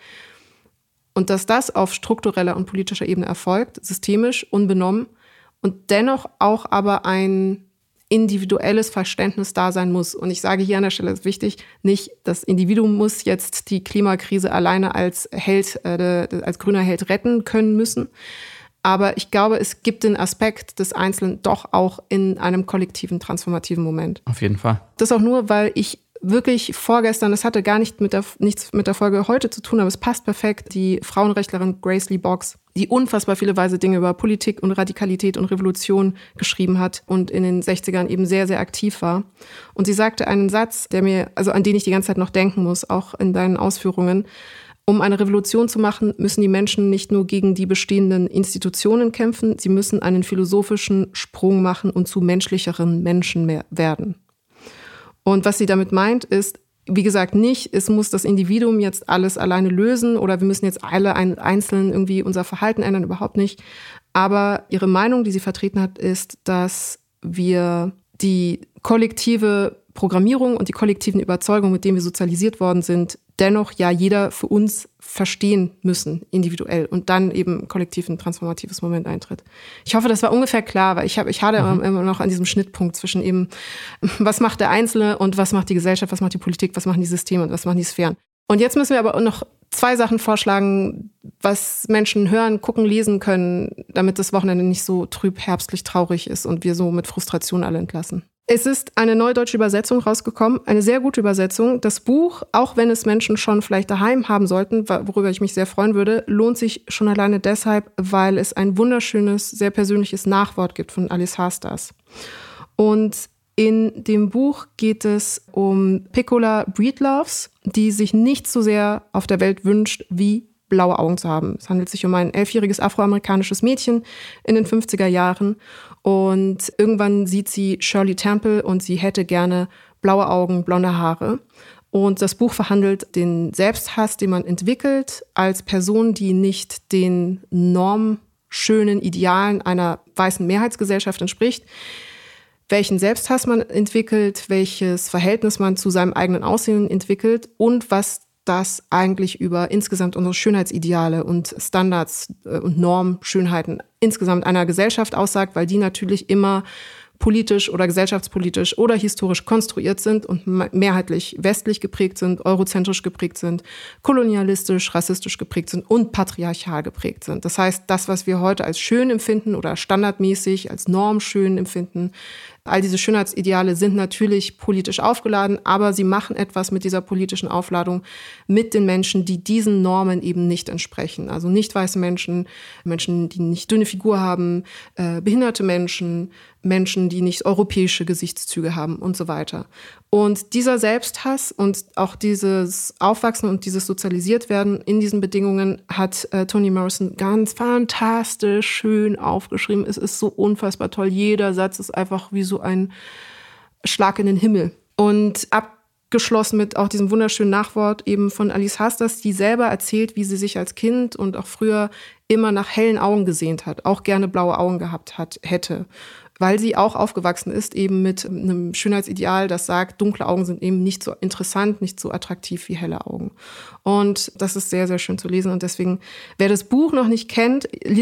Und dass das auf struktureller und politischer Ebene erfolgt, systemisch, unbenommen und dennoch auch aber ein individuelles Verständnis da sein muss. Und ich sage hier an der Stelle, ist wichtig, nicht das Individuum muss jetzt die Klimakrise alleine als Held, äh, als grüner Held retten können müssen. Aber ich glaube, es gibt den Aspekt des Einzelnen doch auch in einem kollektiven, transformativen Moment. Auf jeden Fall. Das auch nur, weil ich wirklich vorgestern, das hatte gar nicht mit der, nichts mit der Folge heute zu tun, aber es passt perfekt, die Frauenrechtlerin Grace Lee Boggs, die unfassbar viele weise Dinge über Politik und Radikalität und Revolution geschrieben hat und in den sechzigern eben sehr, sehr aktiv war. Und sie sagte einen Satz, der mir, also an den ich die ganze Zeit noch denken muss, auch in deinen Ausführungen. Um eine Revolution zu machen, müssen die Menschen nicht nur gegen die bestehenden Institutionen kämpfen, sie müssen einen philosophischen Sprung machen und zu menschlicheren Menschen mehr werden. Und was sie damit meint, ist, wie gesagt, nicht, es muss das Individuum jetzt alles alleine lösen oder wir müssen jetzt alle einzeln irgendwie unser Verhalten ändern, überhaupt nicht. Aber ihre Meinung, die sie vertreten hat, ist, dass wir die kollektive Programmierung und die kollektiven Überzeugungen, mit denen wir sozialisiert worden sind, dennoch ja jeder für uns verstehen müssen, individuell, und dann eben kollektiv ein transformatives Moment eintritt. Ich hoffe, das war ungefähr klar, weil ich habe, ich hatte mhm. immer noch an diesem Schnittpunkt zwischen eben, was macht der Einzelne und was macht die Gesellschaft, was macht die Politik, was machen die Systeme und was machen die Sphären. Und jetzt müssen wir aber noch zwei Sachen vorschlagen, was Menschen hören, gucken, lesen können, damit das Wochenende nicht so trüb, herbstlich, traurig ist und wir so mit Frustration alle entlassen. Es ist eine neue deutsche Übersetzung rausgekommen, eine sehr gute Übersetzung. Das Buch, auch wenn es Menschen schon vielleicht daheim haben sollten, worüber ich mich sehr freuen würde, lohnt sich schon alleine deshalb, weil es ein wunderschönes, sehr persönliches Nachwort gibt von Alice Hastas. Und in dem Buch geht es um Piccola Breedloves, die sich nicht so sehr auf der Welt wünscht, wie blaue Augen zu haben. Es handelt sich um ein elfjähriges afroamerikanisches Mädchen in den fünfziger Jahren. Und irgendwann sieht sie Shirley Temple und sie hätte gerne blaue Augen, blonde Haare. Und das Buch verhandelt den Selbsthass, den man entwickelt als Person, die nicht den normschönen Idealen einer weißen Mehrheitsgesellschaft entspricht. Welchen Selbsthass man entwickelt, welches Verhältnis man zu seinem eigenen Aussehen entwickelt und was das eigentlich über insgesamt unsere Schönheitsideale und Standards und Normen, Schönheiten insgesamt einer Gesellschaft aussagt, weil die natürlich immer politisch oder gesellschaftspolitisch oder historisch konstruiert sind und mehrheitlich westlich geprägt sind, eurozentrisch geprägt sind, kolonialistisch, rassistisch geprägt sind und patriarchal geprägt sind. Das heißt, das, was wir heute als schön empfinden oder standardmäßig als normschön empfinden, all diese Schönheitsideale sind natürlich politisch aufgeladen, aber sie machen etwas mit dieser politischen Aufladung mit den Menschen, die diesen Normen eben nicht entsprechen. Also nicht weiße Menschen, Menschen, die nicht dünne Figur haben, äh, behinderte Menschen, Menschen, die nicht europäische Gesichtszüge haben und so weiter. Und dieser Selbsthass und auch dieses Aufwachsen und dieses Sozialisiertwerden in diesen Bedingungen hat äh, Toni Morrison ganz fantastisch schön aufgeschrieben. Es ist so unfassbar toll. Jeder Satz ist einfach wie so ein Schlag in den Himmel. Und abgeschlossen mit auch diesem wunderschönen Nachwort eben von Alice Hastas, die selber erzählt, wie sie sich als Kind und auch früher immer nach hellen Augen gesehnt hat, auch gerne blaue Augen gehabt hat, hätte. Weil sie auch aufgewachsen ist eben mit einem Schönheitsideal, das sagt, dunkle Augen sind eben nicht so interessant, nicht so attraktiv wie helle Augen. Und das ist sehr, sehr schön zu lesen. Und deswegen, wer das Buch noch nicht kennt,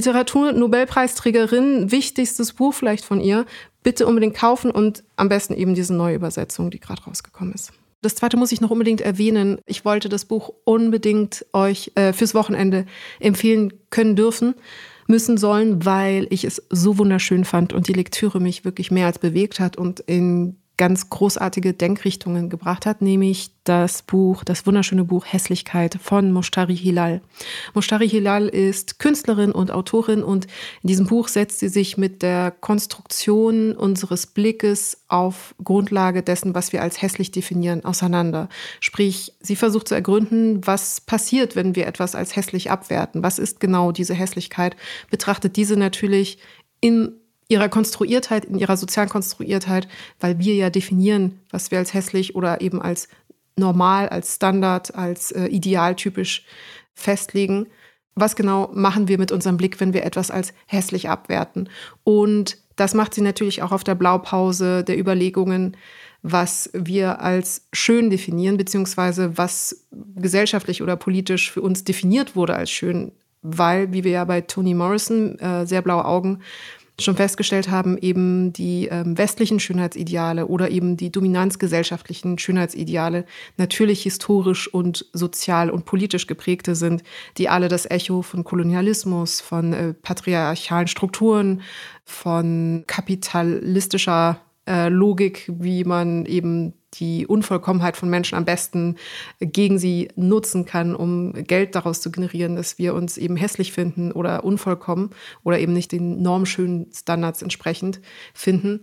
Literatur-Nobelpreisträgerin, wichtigstes Buch vielleicht von ihr, bitte unbedingt kaufen und am besten eben diese neue Übersetzung, die gerade rausgekommen ist. Das zweite muss ich noch unbedingt erwähnen. Ich wollte das Buch unbedingt euch äh, fürs Wochenende empfehlen können dürfen. müssen sollen, weil ich es so wunderschön fand und die Lektüre mich wirklich mehr als bewegt hat und in ganz großartige Denkrichtungen gebracht hat, nämlich das Buch, das wunderschöne Buch Hässlichkeit von Mushtari Hilal. Mushtari Hilal ist Künstlerin und Autorin und in diesem Buch setzt sie sich mit der Konstruktion unseres Blickes auf Grundlage dessen, was wir als hässlich definieren, auseinander. Sprich, sie versucht zu ergründen, was passiert, wenn wir etwas als hässlich abwerten. Was ist genau diese Hässlichkeit? Betrachtet diese natürlich in ihrer Konstruiertheit, in ihrer sozialen Konstruiertheit, weil wir ja definieren, was wir als hässlich oder eben als normal, als Standard, als äh, idealtypisch festlegen. Was genau machen wir mit unserem Blick, wenn wir etwas als hässlich abwerten? Und das macht sie natürlich auch auf der Blaupause der Überlegungen, was wir als schön definieren, beziehungsweise was gesellschaftlich oder politisch für uns definiert wurde als schön, weil, wie wir ja bei Toni Morrison, äh, sehr blaue Augen, schon festgestellt haben, eben die ähm, westlichen Schönheitsideale oder eben die dominanzgesellschaftlichen Schönheitsideale natürlich historisch und sozial und politisch geprägte sind, die alle das Echo von Kolonialismus, von äh, patriarchalen Strukturen, von kapitalistischer äh, Logik, wie man eben die Unvollkommenheit von Menschen am besten gegen sie nutzen kann, um Geld daraus zu generieren, dass wir uns eben hässlich finden oder unvollkommen oder eben nicht den normschönen Standards entsprechend finden.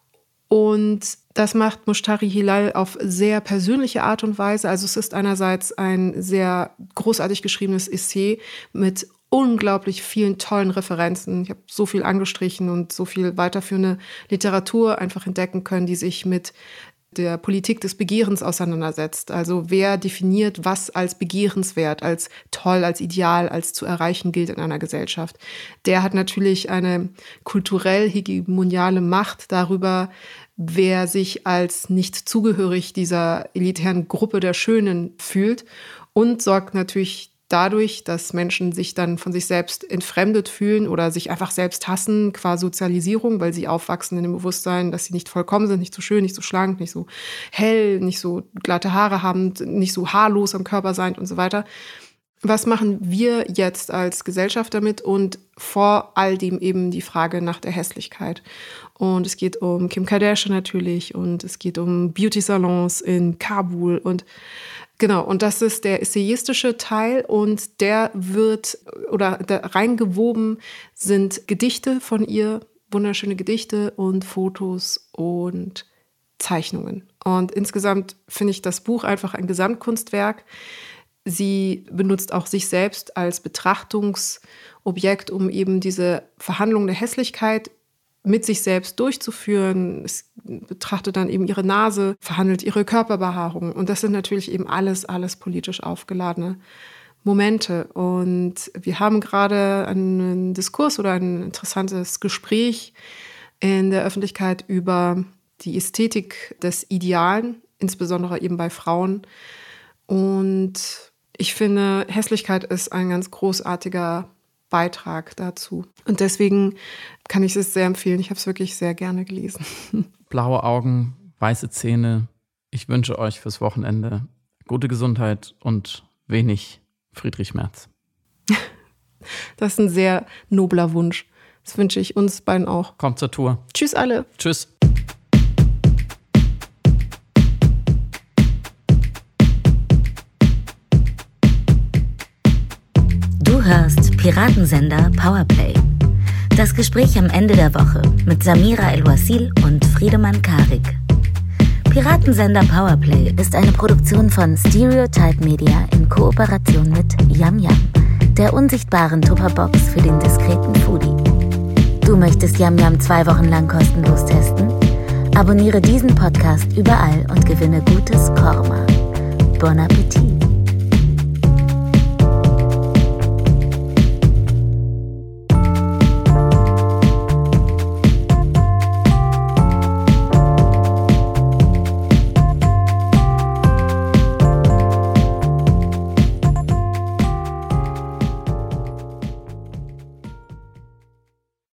Und das macht Mushtari Hilal auf sehr persönliche Art und Weise. Also es ist einerseits ein sehr großartig geschriebenes Essay mit unglaublich vielen tollen Referenzen. Ich habe so viel angestrichen und so viel weiterführende Literatur einfach entdecken können, die sich mit der Politik des Begehrens auseinandersetzt. Also wer definiert, was als begehrenswert, als toll, als ideal, als zu erreichen gilt in einer Gesellschaft. Der hat natürlich eine kulturell hegemoniale Macht darüber, wer sich als nicht zugehörig dieser elitären Gruppe der Schönen fühlt und sorgt natürlich dadurch, dass Menschen sich dann von sich selbst entfremdet fühlen oder sich einfach selbst hassen, qua Sozialisierung, weil sie aufwachsen in dem Bewusstsein, dass sie nicht vollkommen sind, nicht so schön, nicht so schlank, nicht so hell, nicht so glatte Haare haben, nicht so haarlos am Körper sein und so weiter. Was machen wir jetzt als Gesellschaft damit? Und vor all dem eben die Frage nach der Hässlichkeit. Und es geht um Kim Kardashian natürlich und es geht um Beauty-Salons in Kabul und genau, und das ist der essayistische Teil und der wird, oder da reingewoben sind Gedichte von ihr, wunderschöne Gedichte und Fotos und Zeichnungen. Und insgesamt finde ich das Buch einfach ein Gesamtkunstwerk. Sie benutzt auch sich selbst als Betrachtungsobjekt, um eben diese Verhandlung der Hässlichkeit mit sich selbst durchzuführen. Es betrachtet dann eben ihre Nase, verhandelt ihre Körperbehaarung. Und das sind natürlich eben alles, alles politisch aufgeladene Momente. Und wir haben gerade einen Diskurs oder ein interessantes Gespräch in der Öffentlichkeit über die Ästhetik des Idealen, insbesondere eben bei Frauen. Und ich finde, Hässlichkeit ist ein ganz großartiger Beitrag dazu. Und deswegen kann ich es sehr empfehlen. Ich habe es wirklich sehr gerne gelesen. Blaue Augen, weiße Zähne. Ich wünsche euch fürs Wochenende gute Gesundheit und wenig Friedrich Merz. Das ist ein sehr nobler Wunsch. Das wünsche ich uns beiden auch. Kommt zur Tour. Tschüss alle. Tschüss. Du hörst Piratensender Powerplay. Das Gespräch am Ende der Woche mit Samira El-Wasil und Friedemann Karik. Piratensender Powerplay ist eine Produktion von Stereotype Media in Kooperation mit Yam Yam, der unsichtbaren Tupperbox für den diskreten Foodie. Du möchtest Yam Yam zwei Wochen lang kostenlos testen? Abonniere diesen Podcast überall und gewinne gutes Korma. Bon Appetit!